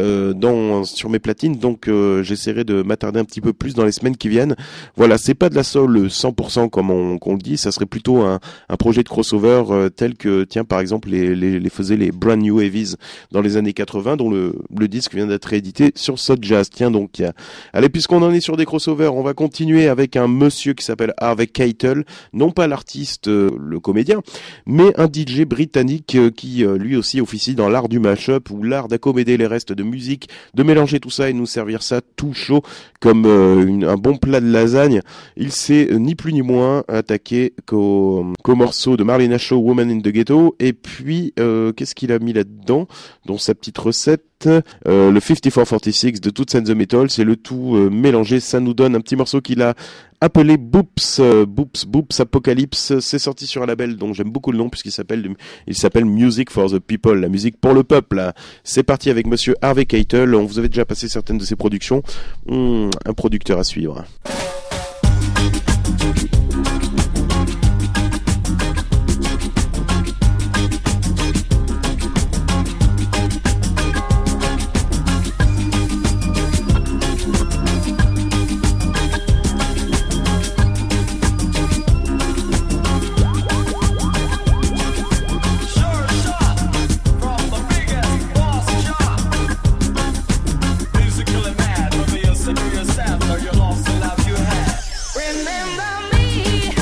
sur mes platines, donc j'essaierai de m'attarder un petit peu plus dans les semaines qui viennent. Voilà, c'est pas de la soul 100% comme qu'on le dit, ça serait plutôt un projet de crossover tel que, tiens, par exemple, les faisaient les Brand New Heavies dans les années 80, dont le disque vient d'être réédité sur Soul Jazz. Tiens donc, allez, puisqu'on en est sur des crossovers, on va continuer avec un monsieur qui s'appelle Harvey Keitel, non pas l'artiste, le comédien, mais un DJ britannique qui lui aussi officie dans l'art du mash-up, ou l'art d'accommoder les restes de musique, de mélanger tout ça et nous servir ça tout chaud comme un bon plat de lasagne. Il s'est ni plus ni moins attaqué qu'au morceau morceau de Marlena Shaw, Woman in the Ghetto. Et puis, qu'est-ce qu'il a mis là-dedans? Dans sa petite recette, le 5446 de Toots and the Metal. C'est le tout mélangé. Ça nous donne un petit morceau qu'il a appelé Boops Apocalypse. C'est sorti sur un label dont j'aime beaucoup le nom puisqu'il s'appelle Music for the People, la musique pour le peuple. C'est parti avec monsieur Harvey Keitel. On vous avait déjà passé certaines de ses productions. Un producteur à suivre. Remember me.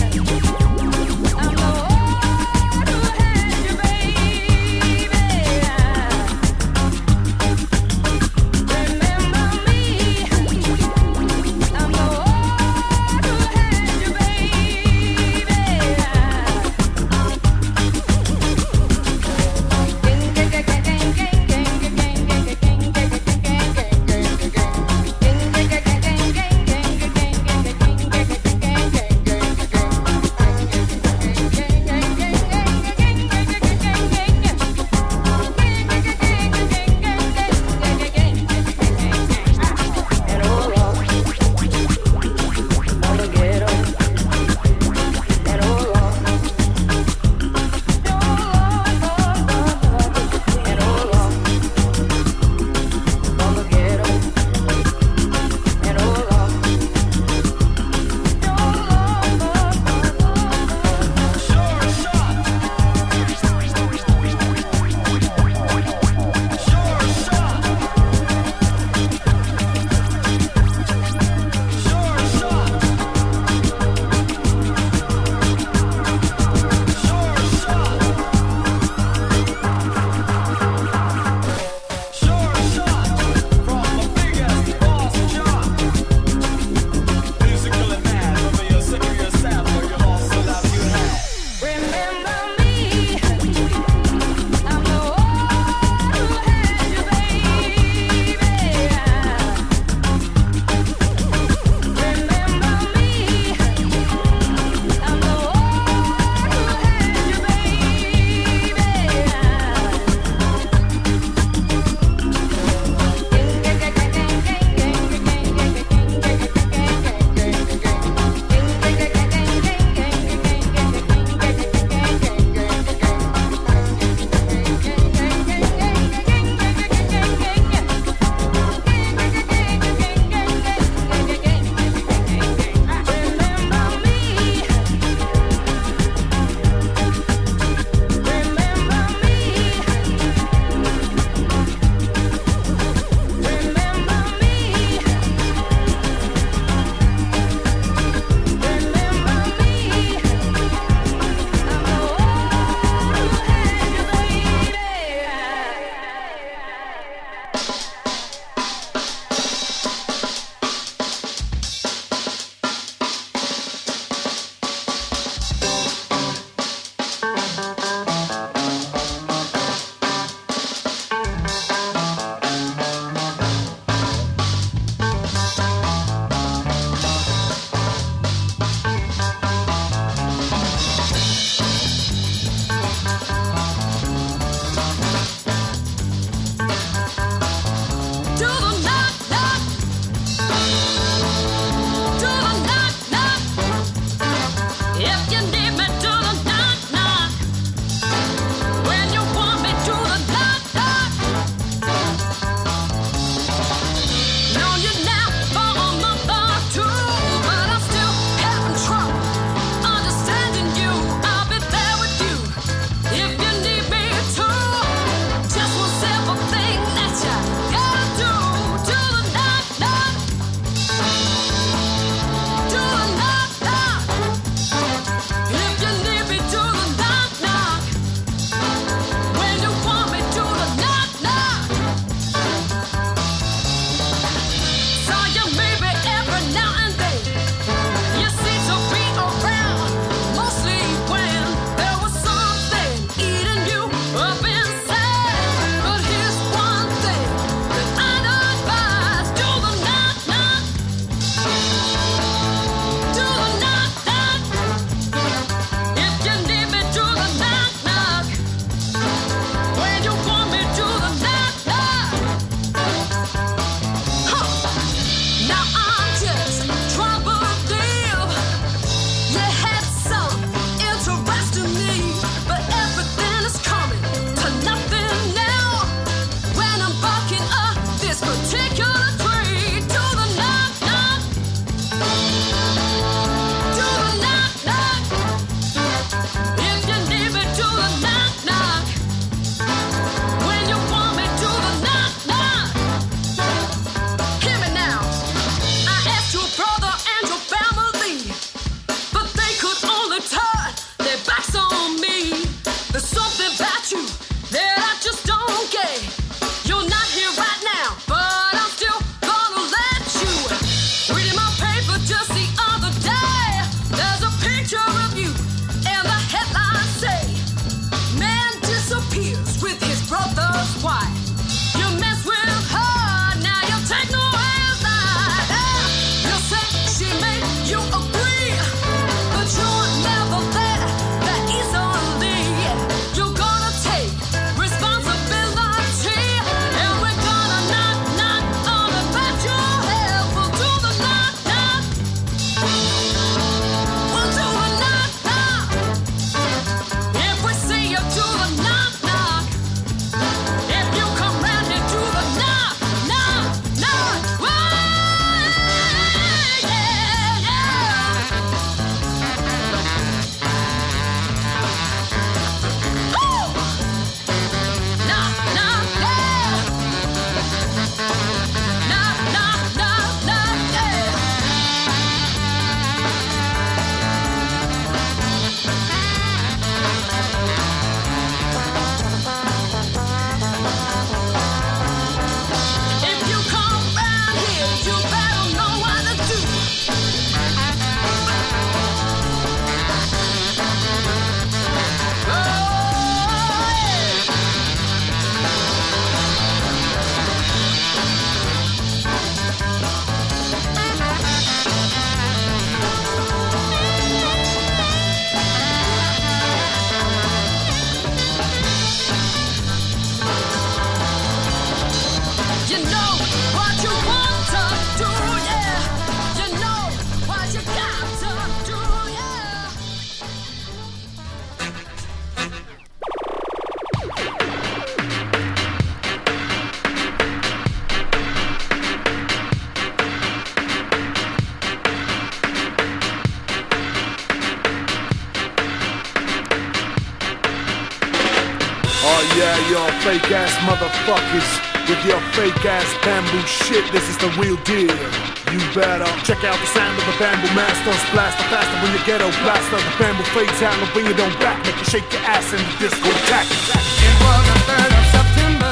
Oh yeah, y'all fake ass motherfuckers with your fake ass bamboo shit. This is the real deal. You better check out the sound of the bamboo master. Blaster faster when you ghetto blaster. The bamboo fades out and bring it on back. Make you shake your ass in the disco tack. It was the 3rd of September.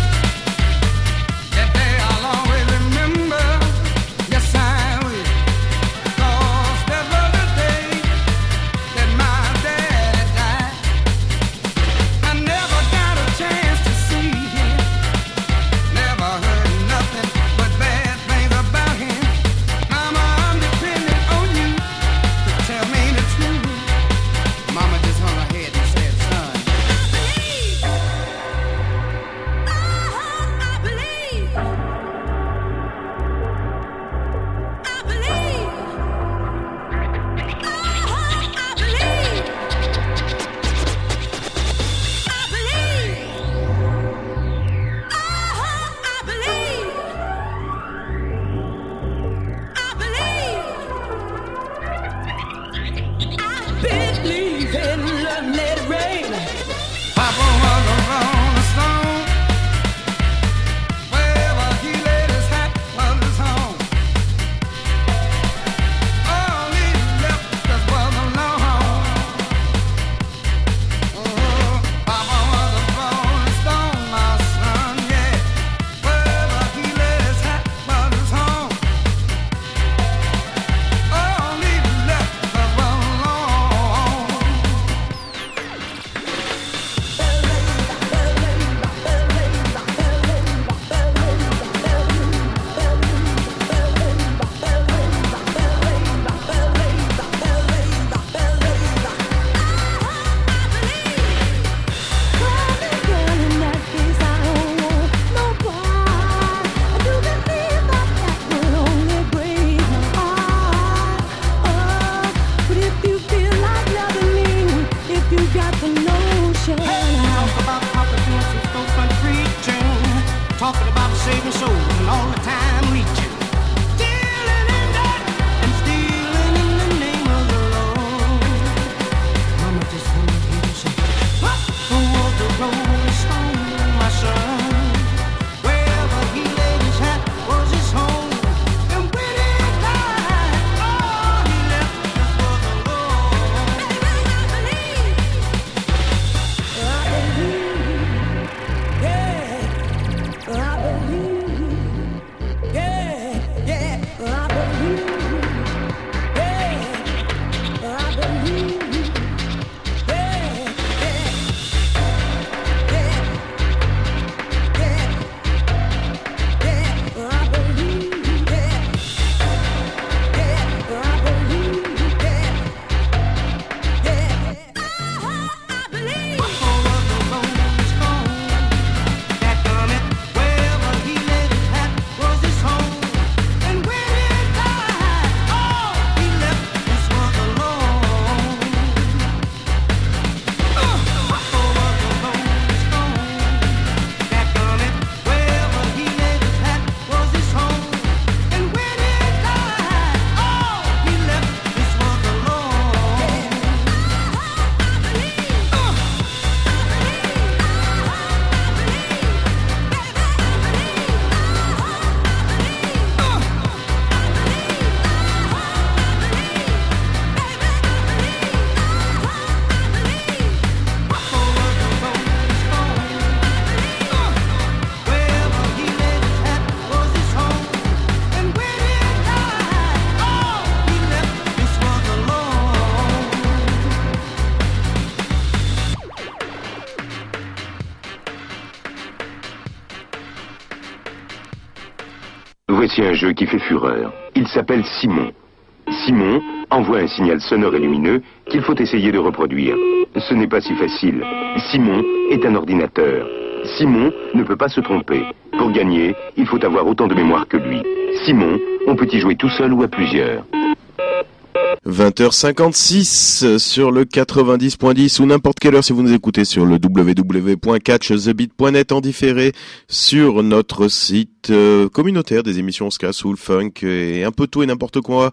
That day I'll always remember. Yes, I will. 'Cause that was the day that my dad died. I never got a chance to see him. Never heard nothing but bad things about him. Mama, I'm depending on you to tell me the truth. Mama just hung her head and said, son, believe in love, let it rain. Papa was a rolling stone. Wherever he laid his hat was his home. All he left us was alone. Papa was a rolling stone, my son, yeah. Wherever he laid his hat was his home. All he left us was alone. Talking about saving souls and all the time reaching. Dealing in that and stealing in the name of the Lord. Mama just wanna hear you say, who was the rolling stone, my son? Wherever he laid his hat was his home. And when he died, all he left us was the Lord. I believe, yeah. I believe, yeah, yeah, I believe, yeah, I believe, yeah, I believe, Voici un jeu qui fait fureur. Il s'appelle Simon. Simon envoie un signal sonore et lumineux qu'il faut essayer de reproduire. Ce n'est pas si facile. Simon est un ordinateur. Simon ne peut pas se tromper. Pour gagner, il faut avoir autant de mémoire que lui. Simon, on peut y jouer tout seul ou à plusieurs. 20h56 sur le 90.10 ou n'importe quelle heure si vous nous écoutez sur le www.catchthebeat.net en différé sur notre site communautaire des émissions ska, soul, funk et un peu tout et n'importe quoi.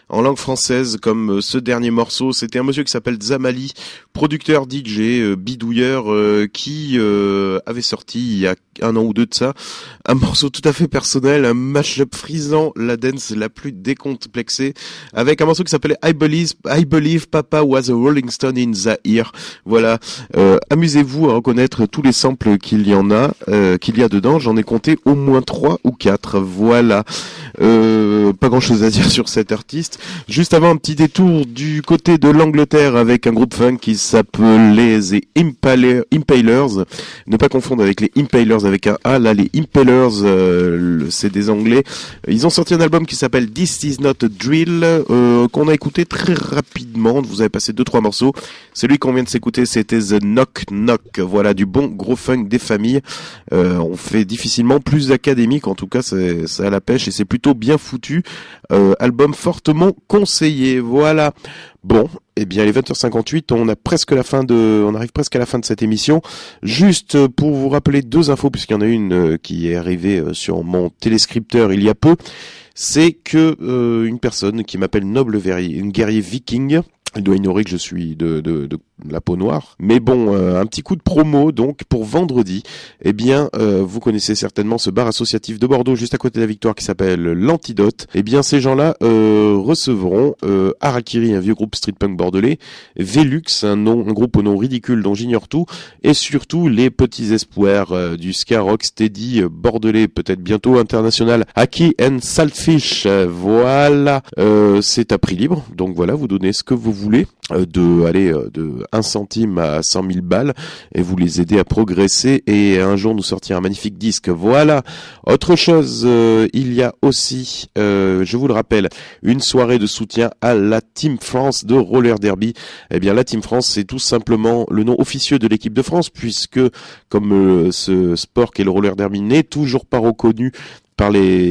en langue française comme ce dernier morceau. C'était un monsieur qui s'appelle Zamali, producteur DJ, bidouilleur, qui avait sorti il y a 1 an ou 2 de ça un morceau tout à fait personnel, un mash-up frisant, la dance la plus décomplexée, avec un morceau qui s'appelait I Believe Papa Was a Rolling Stone in Zaire. Voilà, amusez-vous à reconnaître tous les samples qu'il y a dedans. J'en ai compté au moins 3 ou 4. Voilà. Pas grand chose à dire sur cet artiste. Juste avant, un petit détour du côté de l'Angleterre avec un groupe funk qui s'appelait The Impalers. Ne pas confondre avec les Impalers avec un A. Là, les Impalers, c'est des Anglais. Ils ont sorti un album qui s'appelle This Is Not a Drill, qu'on a écouté très rapidement. Vous avez passé 2-3 morceaux. Celui qu'on vient de s'écouter, c'était The Knock Knock. Voilà, du bon gros funk des familles. On fait difficilement plus académique. En tout cas, ça a la pêche et c'est plutôt bien foutu. Album fortement conseillé. Voilà. Bon, eh bien, les 20h58, on arrive presque à la fin de cette émission. Juste pour vous rappeler 2 infos, puisqu'il y en a une qui est arrivée sur mon téléscripteur il y a peu, c'est que une personne qui m'appelle Noble guerrier viking, il doit ignorer que je suis de la peau noire. Mais bon, un petit coup de promo donc pour vendredi. Eh bien, vous connaissez certainement ce bar associatif de Bordeaux juste à côté de la Victoire qui s'appelle l'Antidote. Eh bien, ces gens-là recevront Harakiri, un vieux groupe street punk bordelais, Velux, un groupe au nom ridicule dont j'ignore tout, et surtout les petits espoirs du ska rock steady bordelais, peut-être bientôt international, Aki and Saltfish. Voilà, c'est à prix libre. Donc voilà, vous donnez ce que vous voulez, de 1 centime à 100 000 balles, et vous les aidez à progresser et un jour nous sortir un magnifique disque. Voilà. Autre chose, il y a aussi, je vous le rappelle, une soirée de soutien à la Team France de Roller Derby. Eh bien, la Team France, c'est tout simplement le nom officieux de l'équipe de France, puisque comme ce sport qu'est le Roller Derby n'est toujours pas reconnu par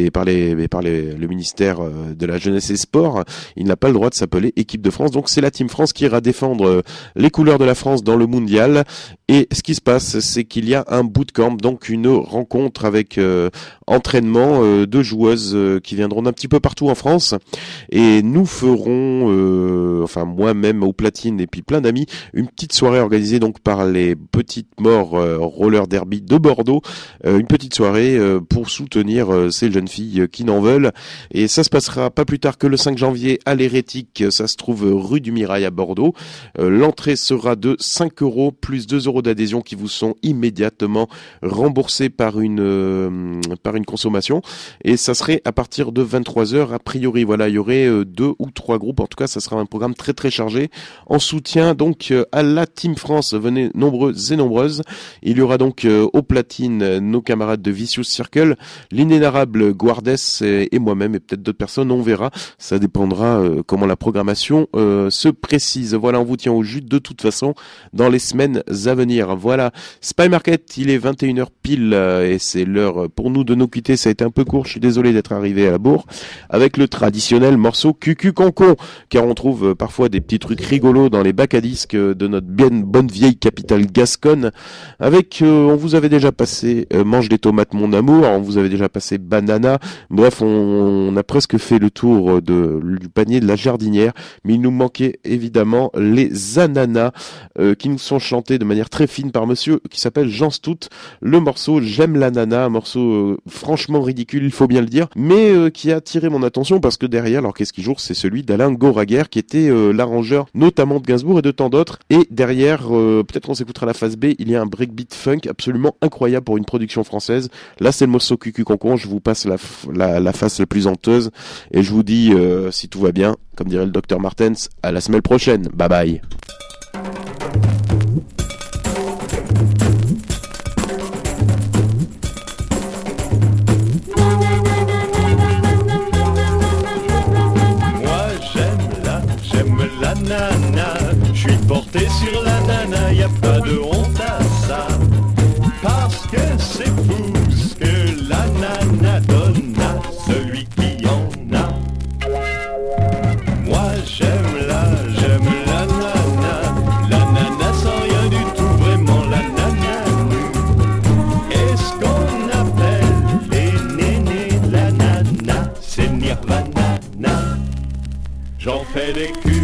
le ministère de la Jeunesse et Sport, il n'a pas le droit de s'appeler équipe de France. Donc c'est la Team France qui ira défendre les couleurs de la France dans le mondial. Et ce qui se passe, c'est qu'il y a un bootcamp, donc une rencontre avec entraînement de joueuses qui viendront d'un petit peu partout en France. Et nous ferons, moi-même au platine et puis plein d'amis, une petite soirée organisée donc par les petites morts roller derby de Bordeaux. Une petite soirée pour soutenir ces jeunes filles qui n'en veulent, et ça se passera pas plus tard que le 5 janvier à l'Hérétique. Ça se trouve rue du Mirail à Bordeaux. L'entrée sera de 5 € plus 2 € d'adhésion qui vous sont immédiatement remboursés par une consommation, et ça serait à partir de 23h a priori. Voilà, il y aurait 2 ou 3 groupes, en tout cas ça sera un programme très très chargé en soutien donc à la Team France. Venez nombreux et nombreuses. Il y aura donc au platine nos camarades de Vicious Circle, l'inénarrable Guardes et moi-même, et peut-être d'autres personnes, on verra. Ça dépendra comment la programmation se précise. Voilà, on vous tient au jus de toute façon dans les semaines à venir. Voilà, Spy Market, il est 21h pile et c'est l'heure pour nous de nous quitter. Ça a été un peu court, je suis désolé d'être arrivé à la bourre avec le traditionnel morceau Cucu Concon, car on trouve parfois des petits trucs rigolos dans les bacs à disques de notre bien bonne vieille capitale gasconne. Avec, on vous avait déjà passé Mange des tomates mon amour, on vous avait déjà passé Banana. Bref, on a presque fait le tour du panier de la jardinière, mais il nous manquait évidemment les ananas qui nous sont chantés de manière très fine par monsieur qui s'appelle Jean Stout. Le morceau J'aime l'ananas, un morceau franchement ridicule, il faut bien le dire, mais qui a attiré mon attention parce que derrière l'orchestre qui joue, c'est celui d'Alain Goraguer qui était l'arrangeur notamment de Gainsbourg et de tant d'autres, et derrière, peut-être qu'on s'écoutera la phase B, il y a un breakbeat funk absolument incroyable pour une production française. Là c'est le morceau Cucu Concon, je vous passe la face la plus honteuse et je vous dis, si tout va bien, comme dirait le docteur Martens, à la semaine prochaine. Bye bye. Moi j'aime la nana, je suis porté sur la nana, y a pas de honte à ça, parce que c'est fou ce que la nana donne à celui qui en a. Moi j'aime la nana sans rien du tout, vraiment la nana nue. Et ce qu'on appelle les nénés de la nana, c'est Nirvana. met des culs